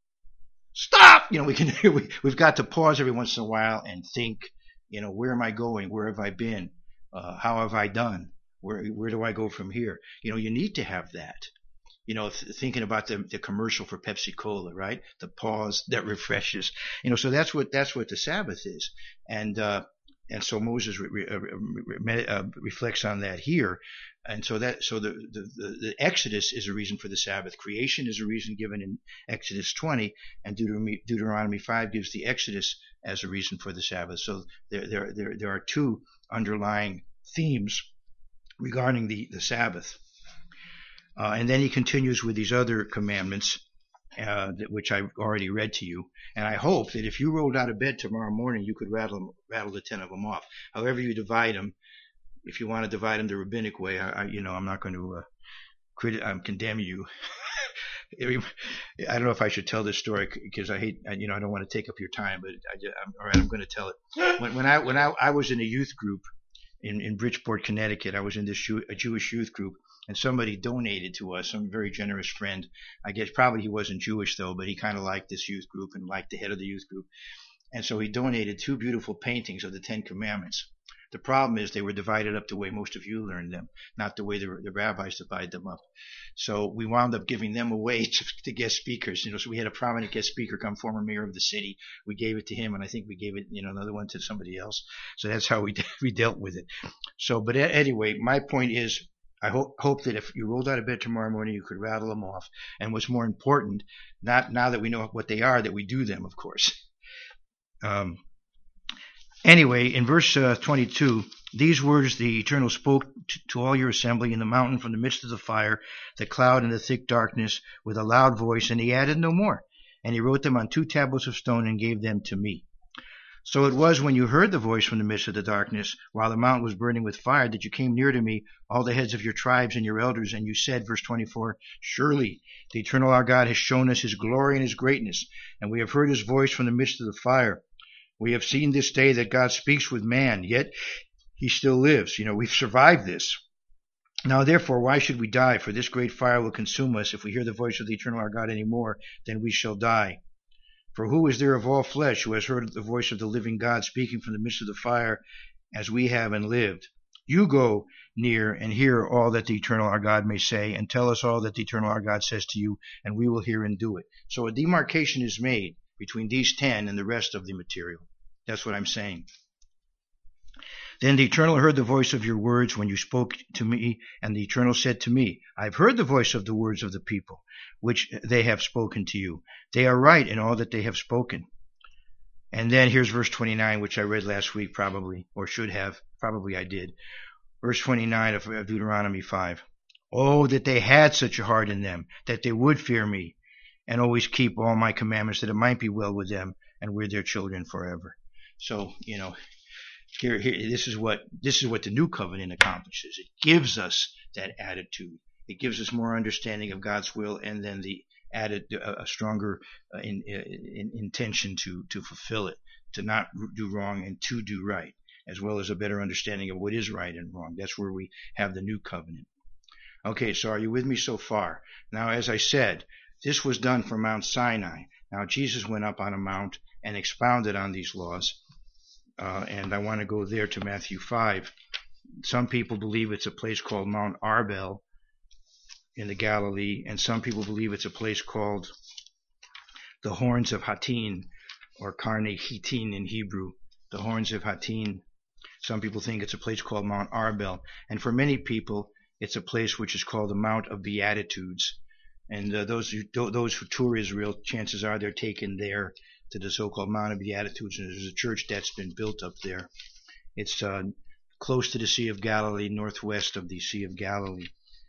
stop. You know, we can, we, we've got to pause every once in a while and think, you know, where am I going? Where have I been? Uh, how have I done? Where, where do I go from here? You know, you need to have that. You know, th- thinking about the, the commercial for Pepsi Cola, right? The pause that refreshes. You know, so that's what that's what the Sabbath is, and uh, and so Moses re- re- re- uh, reflects on that here, and so that so the, the the the Exodus is a reason for the Sabbath. Creation is a reason given in Exodus twenty, and Deuteronomy, Deuteronomy five gives the Exodus as a reason for the Sabbath. So there there there, there are two underlying themes regarding the the Sabbath. Uh, and then he continues with these other commandments, uh, that, which I've already read to you. And I hope that if you rolled out of bed tomorrow morning, you could rattle them, rattle the ten of them off. However you divide them, if you want to divide them the rabbinic way, I, I you know, I'm not going to uh, criti- I'm condemn you. I don't know if I should tell this story because I hate, you know, I don't want to take up your time, but I just, I'm, all right, I'm going to tell it. When, when I when I, I was in a youth group in, in Bridgeport, Connecticut, I was in this Jew, a Jewish youth group. And somebody donated to us, some very generous friend. I guess probably he wasn't Jewish though, but he kind of liked this youth group and liked the head of the youth group. And so he donated two beautiful paintings of the Ten Commandments. The problem is they were divided up the way most of you learned them, not the way the, the rabbis divide them up. So we wound up giving them away to, to guest speakers. You know, so we had a prominent guest speaker come, former mayor of the city. We gave it to him, and I think we gave it, you know, another one to somebody else. So that's how we we dealt with it. So, but anyway, my point is, I hope, hope that if you rolled out of bed tomorrow morning, you could rattle them off. And what's more important, not now that we know what they are, that we do them, of course. Um, Anyway, in verse uh, twenty-two, these words the Eternal spoke to, to all your assembly in the mountain from the midst of the fire, the cloud, and the thick darkness with a loud voice, and he added no more. And he wrote them on two tablets of stone and gave them to me. So it was when you heard the voice from the midst of the darkness, while the mountain was burning with fire, that you came near to me, all the heads of your tribes and your elders, and you said, verse twenty-four, surely the Eternal our God has shown us his glory and his greatness, and we have heard his voice from the midst of the fire. We have seen this day that God speaks with man, yet he still lives. You know, we've survived this. Now, therefore, why should we die? For this great fire will consume us. If we hear the voice of the Eternal our God any more, then we shall die. For who is there of all flesh who has heard the voice of the living God speaking from the midst of the fire as we have and lived? You go near and hear all that the Eternal our God may say, and tell us all that the Eternal our God says to you, and we will hear and do it. So a demarcation is made between these ten and the rest of the material. That's what I'm saying. Then the Eternal heard the voice of your words when you spoke to me, and the Eternal said to me, I have heard the voice of the words of the people, which they have spoken to you. They are right in all that they have spoken. And then here's verse twenty-nine, which I read last week probably, or should have. Probably I did. Verse twenty-nine of Deuteronomy five. Oh, that they had such a heart in them, that they would fear me, and always keep all my commandments, that it might be well with them, and with their children forever. So, you know, here, here, this is what this is what the new covenant accomplishes. It gives us that attitude. It gives us more understanding of God's will, and then the added a stronger uh, in, in, intention to to fulfill it, to not do wrong and to do right, as well as a better understanding of what is right and wrong. That's where we have the new covenant. Okay, so are you with me so far? Now, as I said, this was done from Mount Sinai. Now, Jesus went up on a mount and expounded on these laws. Uh, and I want to go there to Matthew five. Some people believe it's a place called Mount Arbel in the Galilee, and some people believe it's a place called the Horns of Hattin, or Karne Hittin in Hebrew, the Horns of Hattin. Some people think it's a place called Mount Arbel, and for many people, it's a place which is called the Mount of Beatitudes. And uh, those who those who tour Israel, chances are they're taken there to the so-called Mount of Beatitudes, and there's a church that's been built up there. It's uh, close to the Sea of Galilee, northwest of the Sea of Galilee.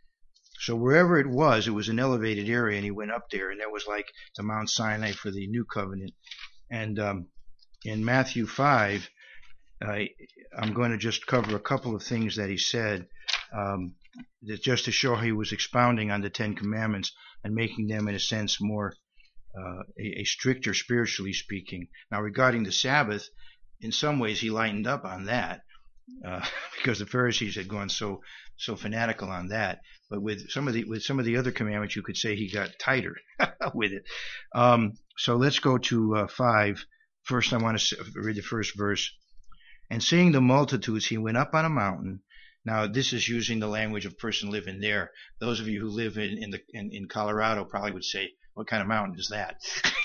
So wherever it was, it was an elevated area, and he went up there, and that was like the Mount Sinai for the New Covenant. And um, in Matthew five, uh, I'm going to just cover a couple of things that he said, um, that just to show how he was expounding on the Ten Commandments and making them, in a sense, more uh, a, a stricter, spiritually speaking. Now, regarding the Sabbath, in some ways he lightened up on that, uh, because the Pharisees had gone so so fanatical on that. But with some of the with some of the other commandments, you could say he got tighter with it. Um, so let's go to uh, five. First, I want to read the first verse. And seeing the multitudes, he went up on a mountain. Now, this is using the language of a person living there. Those of you who live in in, the, in, in Colorado probably would say, "What kind of mountain is that?"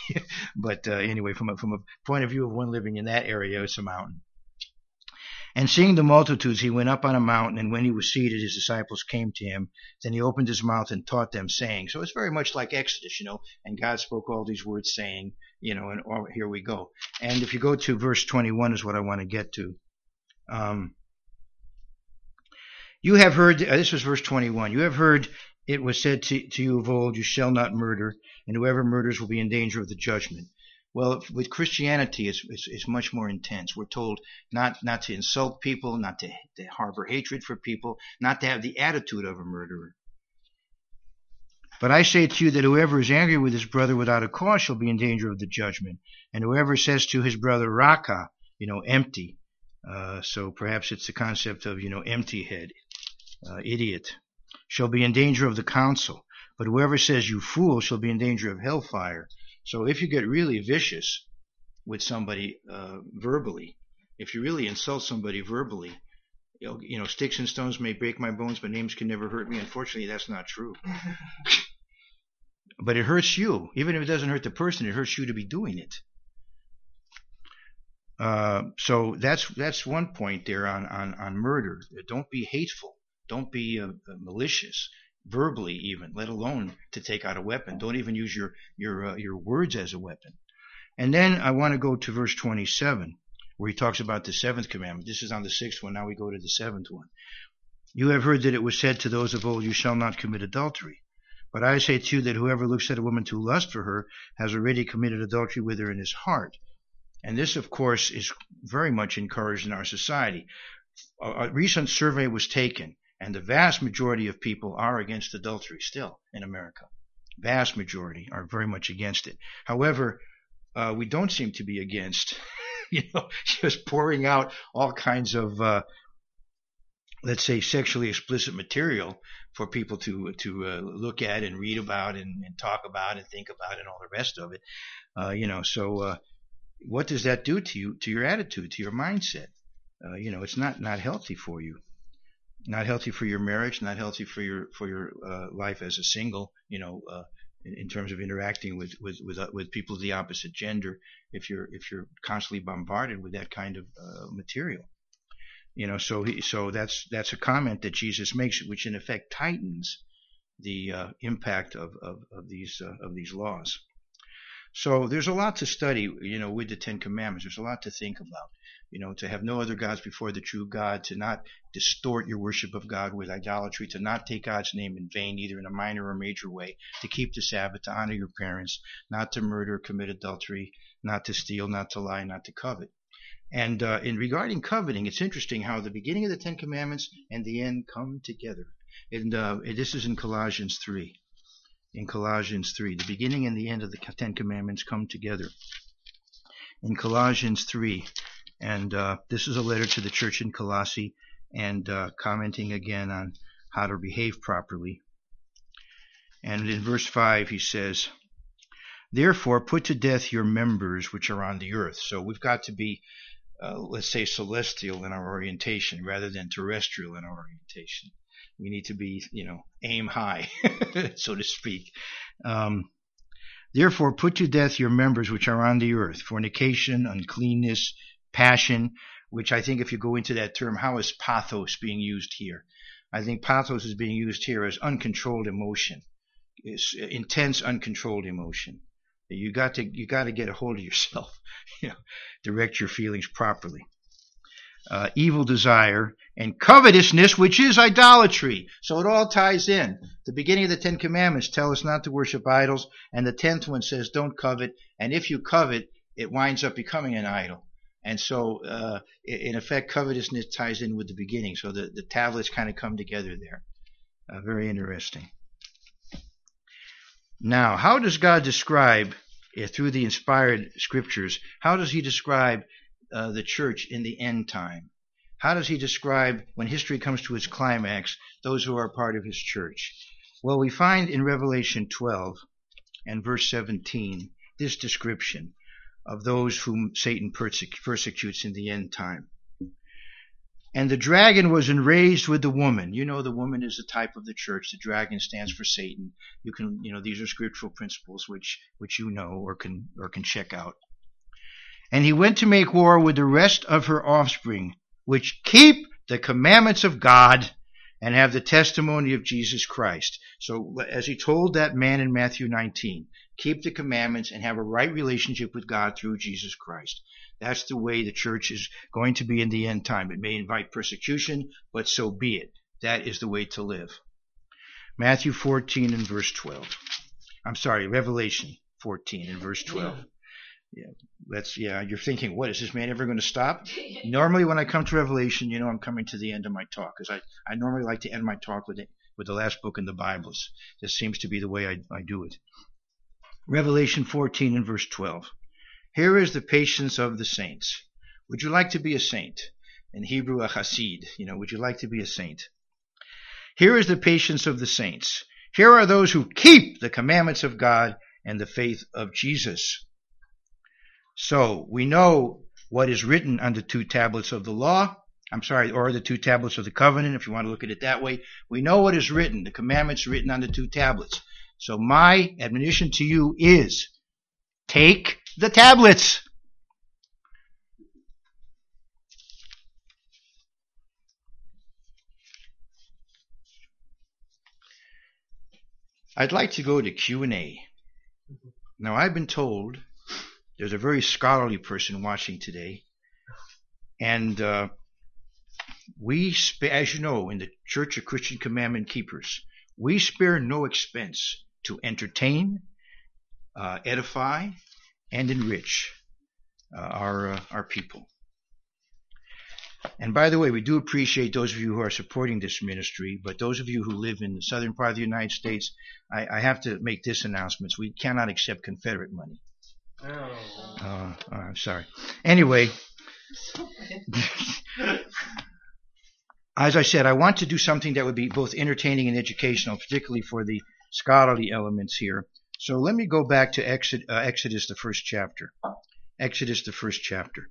But uh, anyway, from a, from a point of view of one living in that area, it's a mountain. And seeing the multitudes, he went up on a mountain, and when he was seated, his disciples came to him. Then he opened his mouth and taught them, saying. So it's very much like Exodus, you know, and God spoke all these words, saying, you know, and oh, here we go. And if you go to verse twenty-one is what I want to get to. Um, you have heard, uh, this was verse twenty-one, you have heard it was said to, to you of old, you shall not murder, and whoever murders will be in danger of the judgment. Well, with Christianity, it's, it's, it's much more intense. We're told not, not to insult people, not to, to harbor hatred for people, not to have the attitude of a murderer. But I say to you that whoever is angry with his brother without a cause shall be in danger of the judgment. And whoever says to his brother, Raka, you know, empty. Uh, so perhaps it's the concept of, you know, empty head, uh, idiot, shall be in danger of the council. But whoever says, you fool, shall be in danger of hellfire. So if you get really vicious with somebody uh, verbally, if you really insult somebody verbally, you know, you know, sticks and stones may break my bones, but names can never hurt me. Unfortunately, that's not true. But it hurts you. Even if it doesn't hurt the person, it hurts you to be doing it. Uh, so that's that's one point there on, on, on murder. Don't be hateful. Don't be uh, malicious. Verbally even, let alone to take out a weapon. Don't even use your your uh, your words as a weapon. And then I want to go to verse twenty-seven, where he talks about the seventh commandment. This is on the sixth one. Now we go to the seventh one. You have heard that it was said to those of old, you shall not commit adultery. But I say to you that whoever looks at a woman to lust for her has already committed adultery with her in his heart. And this, of course, is very much encouraged in our society. A recent survey was taken, and the vast majority of people are against adultery still in America. Vast majority are very much against it. However, uh, we don't seem to be against, you know, just pouring out all kinds of, uh, let's say, sexually explicit material for people to to uh, look at and read about and, and talk about and think about and all the rest of it. Uh, you know, so uh, what does that do to you, to your attitude, to your mindset? Uh, you know, it's not, not healthy for you. Not healthy for your marriage, not healthy for your for your uh, life as a single, you know, uh, in, in terms of interacting with with with, uh, with people of the opposite gender. If you're if you're constantly bombarded with that kind of uh, material, you know, so he, so that's that's a comment that Jesus makes, which in effect tightens the uh, impact of of, of these uh, of these laws. So there's a lot to study, you know, with the Ten Commandments. There's a lot to think about. You know, to have no other gods before the true God, to not distort your worship of God with idolatry, to not take God's name in vain, either in a minor or major way, to keep the Sabbath, to honor your parents, not to murder, commit adultery, not to steal, not to lie, not to covet. And uh, in regarding coveting, it's interesting how the beginning of the Ten Commandments and the end come together. And uh, this is in Colossians three. In Colossians three, the beginning and the end of the Ten Commandments come together. In Colossians three. And uh, this is a letter to the church in Colossae, and uh, commenting again on how to behave properly. And in verse five he says, therefore put to death your members which are on the earth. So we've got to be, uh, let's say, celestial in our orientation rather than terrestrial in our orientation. We need to be, you know, aim high, so to speak. Um, therefore put to death your members which are on the earth, fornication, uncleanness, passion, which I think if you go into that term, how is pathos being used here? I think pathos is being used here as uncontrolled emotion. It's intense, uncontrolled emotion. You got to you got to get a hold of yourself, you know, direct your feelings properly. Uh, evil desire and covetousness, which is idolatry. So it all ties in. The beginning of the Ten Commandments tell us not to worship idols, and the tenth one says don't covet. And if you covet, it winds up becoming an idol. And so, uh, in effect, covetousness ties in with the beginning. So the, the tablets kind of come together there. Uh, very interesting. Now, how does God describe, uh, through the inspired scriptures, how does he describe uh, the church in the end time? How does he describe, when history comes to its climax, those who are part of his church? Well, we find in Revelation twelve and verse seventeen this description of those whom Satan persecutes in the end time. And the dragon was enraged with the woman. You know, the woman is the type of the church. The dragon stands for Satan. You can, you know, these are scriptural principles which, which you know or can, or can check out. And he went to make war with the rest of her offspring, which keep the commandments of God and have the testimony of Jesus Christ. So as he told that man in Matthew nineteen, keep the commandments and have a right relationship with God through Jesus Christ. That's the way the church is going to be in the end time. It may invite persecution, but so be it. That is the way to live. Matthew fourteen and verse twelve. I'm sorry, Revelation fourteen and verse twelve. Yeah, that's, yeah, you're thinking, what, is this man ever going to stop? Normally when I come to Revelation, you know I'm coming to the end of my talk, because I, I normally like to end my talk with it, with the last book in the Bibles. This seems to be the way I, I do it. Revelation fourteen and verse twelve. Here is the patience of the saints. Would you like to be a saint? In Hebrew, a chassid. You know, would you like to be a saint? Here is the patience of the saints. Here are those who keep the commandments of God and the faith of Jesus. So we know what is written on the two tablets of the law. I'm sorry, or the two tablets of the covenant, if you want to look at it that way. We know what is written, the commandments written on the two tablets. So my admonition to you is, take the tablets. I'd like to go to Q and A. Now, I've been told there's a very scholarly person watching today, And uh, we, sp- as you know, in the Church of Christian Commandment Keepers, we spare no expense to entertain, uh, edify, and enrich uh, our uh, our people. And by the way, we do appreciate those of you who are supporting this ministry, but those of you who live in the southern part of the United States, I, I have to make this announcement. We cannot accept Confederate money. Oh. Uh, I'm sorry. Anyway, as I said, I want to do something that would be both entertaining and educational, particularly for the scholarly elements here. So let me go back to Exodus, uh, Exodus the first chapter. Exodus the first chapter.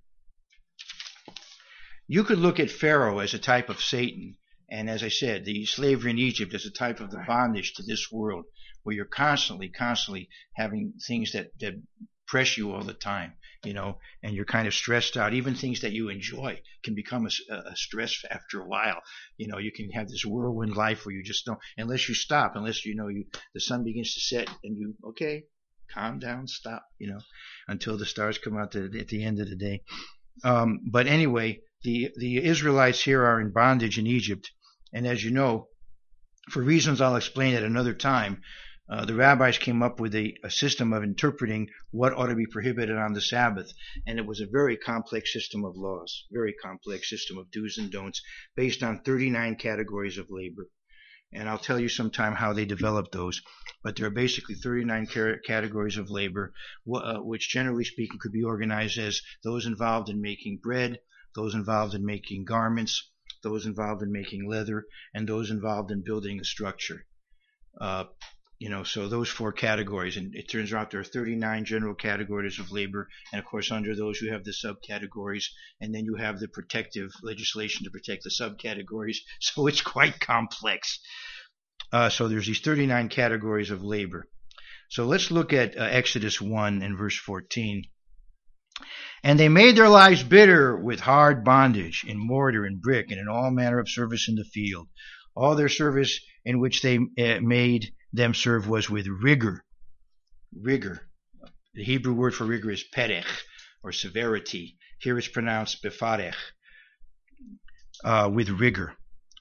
You could look at Pharaoh as a type of Satan, and as I said, the slavery in Egypt as a type of the bondage to this world, where you're constantly, constantly having things that, that press you all the time, you know, and you're kind of stressed out. Even things that you enjoy can become a, a stress after a while. You know, you can have this whirlwind life where you just don't, unless you stop, unless you know you the sun begins to set and you, okay, calm down, stop, you know, until the stars come out to, at the end of the day. Um, but anyway, the the Israelites here are in bondage in Egypt, and as you know, for reasons I'll explain at another time, uh, the rabbis came up with a, a system of interpreting what ought to be prohibited on the Sabbath, and it was a very complex system of laws, very complex system of do's and don'ts, based on thirty-nine categories of labor. And I'll tell you sometime how they developed those. But there are basically thirty-nine categories of labor, uh, which generally speaking could be organized as those involved in making bread, those involved in making garments, those involved in making leather, and those involved in building a structure. Uh, you know, so those four categories. And it turns out there are thirty-nine general categories of labor. And of course, under those you have the subcategories, and then you have the protective legislation to protect the subcategories. So it's quite complex. Uh, so there's these thirty-nine categories of labor. So let's look at uh, Exodus one and verse fourteen. And they made their lives bitter with hard bondage, in mortar and brick, and in all manner of service in the field. All their service in which they uh, made them serve was with rigor. Rigor. The Hebrew word for rigor is perech, or severity. Here it's pronounced befarech, uh, with rigor.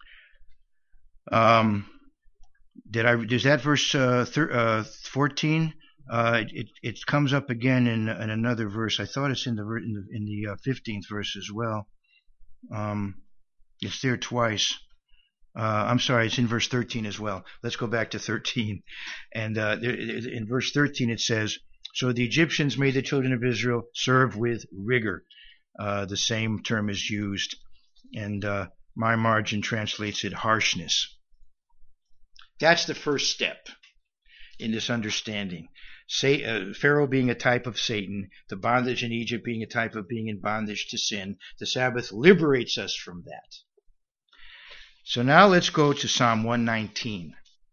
Um, did I? Is that verse uh, thir, uh, fourteen? Uh, it it comes up again in, in another verse. I thought it's in the in the, in the uh, fifteenth verse as well. Um, it's there twice. Uh, I'm sorry, it's in verse thirteen as well. Let's go back to thirteen. And uh, there, in verse thirteen it says, "So the Egyptians made the children of Israel serve with rigor." Uh, the same term is used, and uh, my margin translates it harshness. That's the first step in this understanding. Say, uh, Pharaoh being a type of Satan, the bondage in Egypt being a type of being in bondage to sin, the Sabbath liberates us from that. So now let's go to Psalm one nineteen.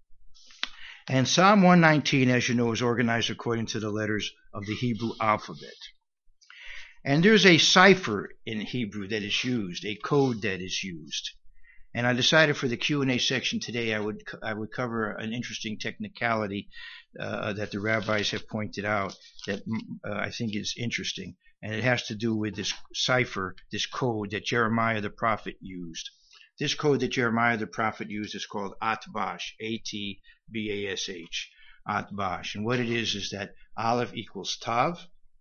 And Psalm one nineteen, as you know, is organized according to the letters of the Hebrew alphabet. And there's a cipher in Hebrew that is used, a code that is used. And I decided for the Q and A section today I would I would cover an interesting technicality uh, that the rabbis have pointed out that uh, I think is interesting. And it has to do with this cipher, this code that Jeremiah the prophet used. This code that Jeremiah the prophet used is called Atbash, A T B A S H, Atbash. And what it is is that Aleph equals Tav,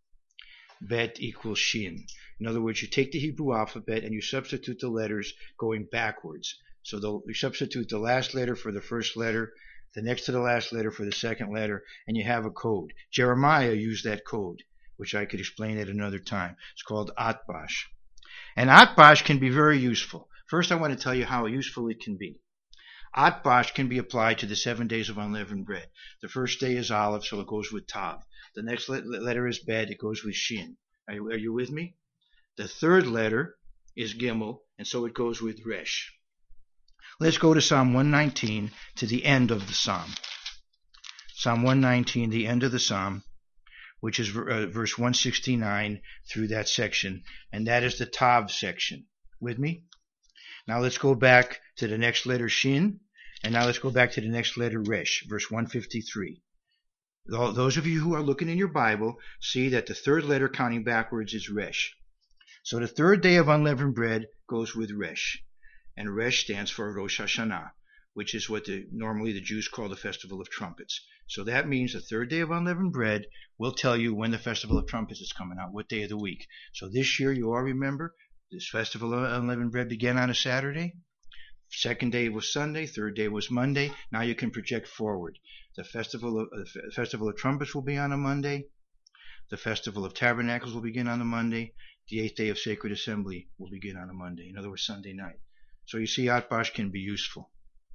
Bet equals Shin. In other words, you take the Hebrew alphabet and you substitute the letters going backwards. So the, you substitute the last letter for the first letter, the next to the last letter for the second letter, and you have a code. Jeremiah used that code, which I could explain at another time. It's called Atbash. And Atbash can be very useful. First, I want to tell you how useful it can be. Atbash can be applied to the seven days of unleavened bread. The first day is Aleph, so it goes with Tav. The next letter is Bet, it goes with Shin. Are you, are you with me? The third letter is Gimel, and so it goes with Resh. Let's go to Psalm one nineteen, to the end of the Psalm. Psalm one nineteen, the end of the Psalm, which is uh, verse one sixty-nine through that section, and that is the Tav section. With me? Now let's go back to the next letter, Shin, and now let's go back to the next letter, Resh, verse one fifty-three. Those of you who are looking in your Bible see that the third letter counting backwards is Resh. So the third day of unleavened bread goes with Resh. And Resh stands for Rosh Hashanah, which is what the, normally the Jews call the Festival of Trumpets. So that means the third day of unleavened bread will tell you when the Festival of Trumpets is coming out, what day of the week. So this year, you all remember, this Festival of unleavened bread began on a Saturday. Second day was Sunday. Third day was Monday. Now you can project forward. The Festival of, uh, the Festival of Trumpets will be on a Monday. The Festival of Tabernacles will begin on a Monday. The eighth day of Sacred Assembly will begin on a Monday. In other words, Sunday night. So you see, Atbash can be useful.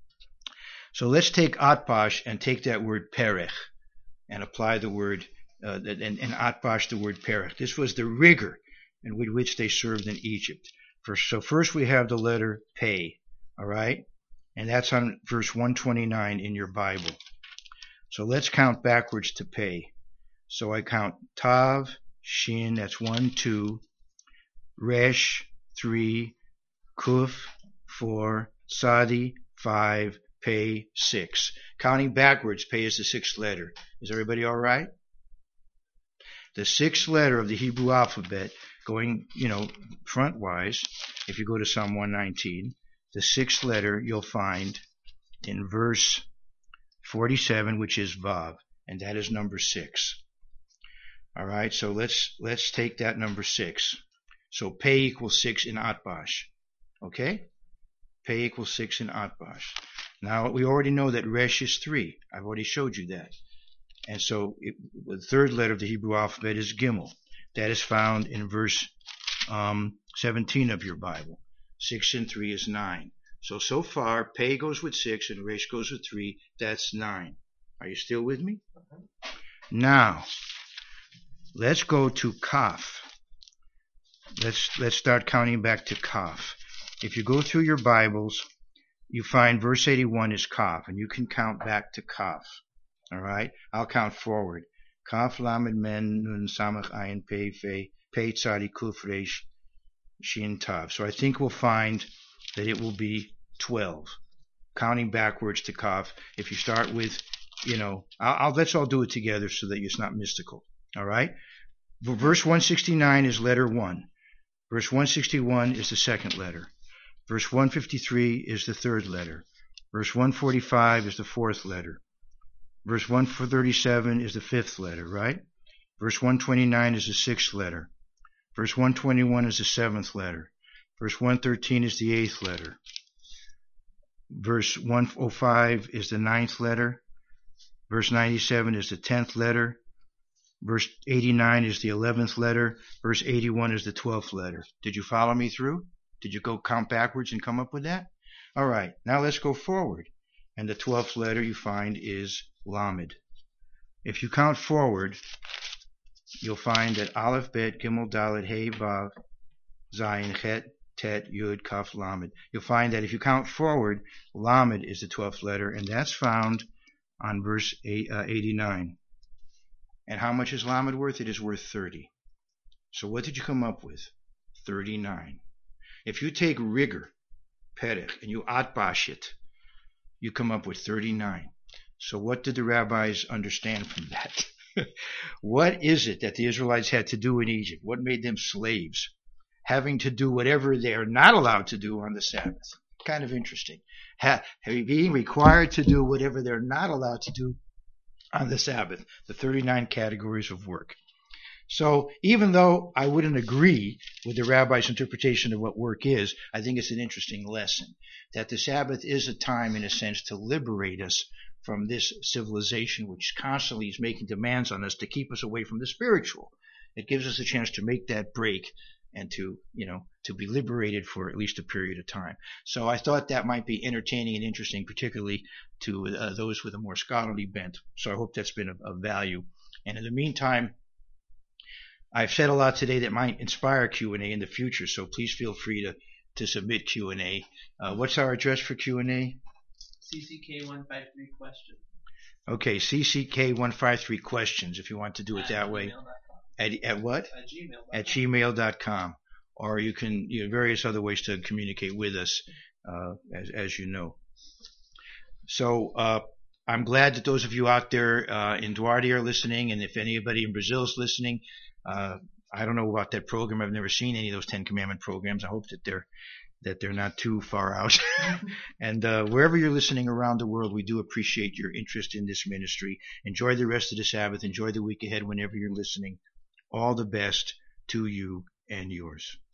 So let's take Atbash and take that word Perech and apply the word, uh, and, and Atbash the word Perech. This was the rigor in with which they served in Egypt. First, so first we have the letter Pei, all right? And that's on verse one twenty-nine in your Bible. So let's count backwards to Pei. So I count Tav, Shin, that's one, two, Resh, three, Kuf, four, Sadi, five, Pei, six. Counting backwards, Pei is the sixth letter. Is everybody all right? The sixth letter of the Hebrew alphabet, going, you know, front-wise, if you go to Psalm one nineteen, the sixth letter you'll find in verse forty-seven, which is Vav, and that is number six. All right, so let's let's take that number six. So Pei equals six in Atbash. Okay? Pei equals six in Atbash. Now, we already know that Resh is three. I've already showed you that. And so it, the third letter of the Hebrew alphabet is Gimel. That is found in verse um, seventeen of your Bible. Six and three is nine. So, so far, Pei goes with six and Resh goes with three. That's nine. Are you still with me? Uh-huh. Now, let's go to Kaf. Let's, let's start counting back to Kaf. If you go through your Bibles, you find verse eighty-one is Kaf, and you can count back to Kaf. All right? I'll count forward. Kaf, Lamed, Men, Nun, Samach, Ayin, Pei, Fei, Pei, Tzadi, Kuf, Resh, Shin, Tav. So I think we'll find that it will be twelve. Counting backwards to Kaf. If you start with, you know, I'll, I'll let's all do it together so that it's not mystical. All right? Verse one sixty-nine is letter one. Verse one sixty-one is the second letter. Verse one fifty-three is the third letter. Verse one forty-five is the fourth letter. Verse one thirty-seven is the fifth letter, right? Verse one twenty-nine is the sixth letter. Verse one twenty-one is the seventh letter. Verse one thirteen is the eighth letter. Verse one oh five is the ninth letter. Verse ninety-seven is the tenth letter. Verse eighty-nine is the eleventh letter. Verse eighty-one is the twelfth letter. Did you follow me through? Did you go count backwards and come up with that? All right, now let's go forward. And the twelfth letter you find is Lamed. If you count forward, you'll find that Aleph, Bet, Gimel, Dalet, Hey, Vav, Zayin, Chet, Tet, Yud, Kaf, Lamed. You'll find that if you count forward, Lamed is the twelfth letter, and that's found on verse eighty-nine. And how much is Lamed worth? It is worth thirty. So what did you come up with? thirty-nine. If you take rigor, Perech, and you atbash it, you come up with thirty-nine. So what did the rabbis understand from that? What is it that the Israelites had to do in Egypt? What made them slaves? Having to do whatever they are not allowed to do on the Sabbath. Kind of interesting. Ha- being required to do whatever they're not allowed to do on the Sabbath. The thirty-nine categories of work. So even though I wouldn't agree with the rabbi's interpretation of what work is, I think it's an interesting lesson. That the Sabbath is a time, in a sense, to liberate us from this civilization which constantly is making demands on us to keep us away from the spiritual. It gives us a chance to make that break and to, you know, to be liberated for at least a period of time. So I thought that might be entertaining and interesting, particularly to uh, those with a more scholarly bent. So I hope that's been of, of value. And in the meantime, I've said a lot today that might inspire Q and A in the future, so please feel free to, to submit Q and A. Uh, what's our address for Q and A? C C K one five three questions. Okay, C C K one five three questions, if you want to do it At that way. At, at what? At gmail dot com. At gmail dot com. Or you can, you know, various other ways to communicate with us, uh, as, as you know. So, uh, I'm glad that those of you out there, uh, in Duarte are listening, and if anybody in Brazil is listening, Uh, I don't know about that program. I've never seen any of those Ten Commandment programs. I hope that they're that they're not too far out. And uh, wherever you're listening around the world, we do appreciate your interest in this ministry. Enjoy the rest of the Sabbath. Enjoy the week ahead whenever you're listening. All the best to you and yours.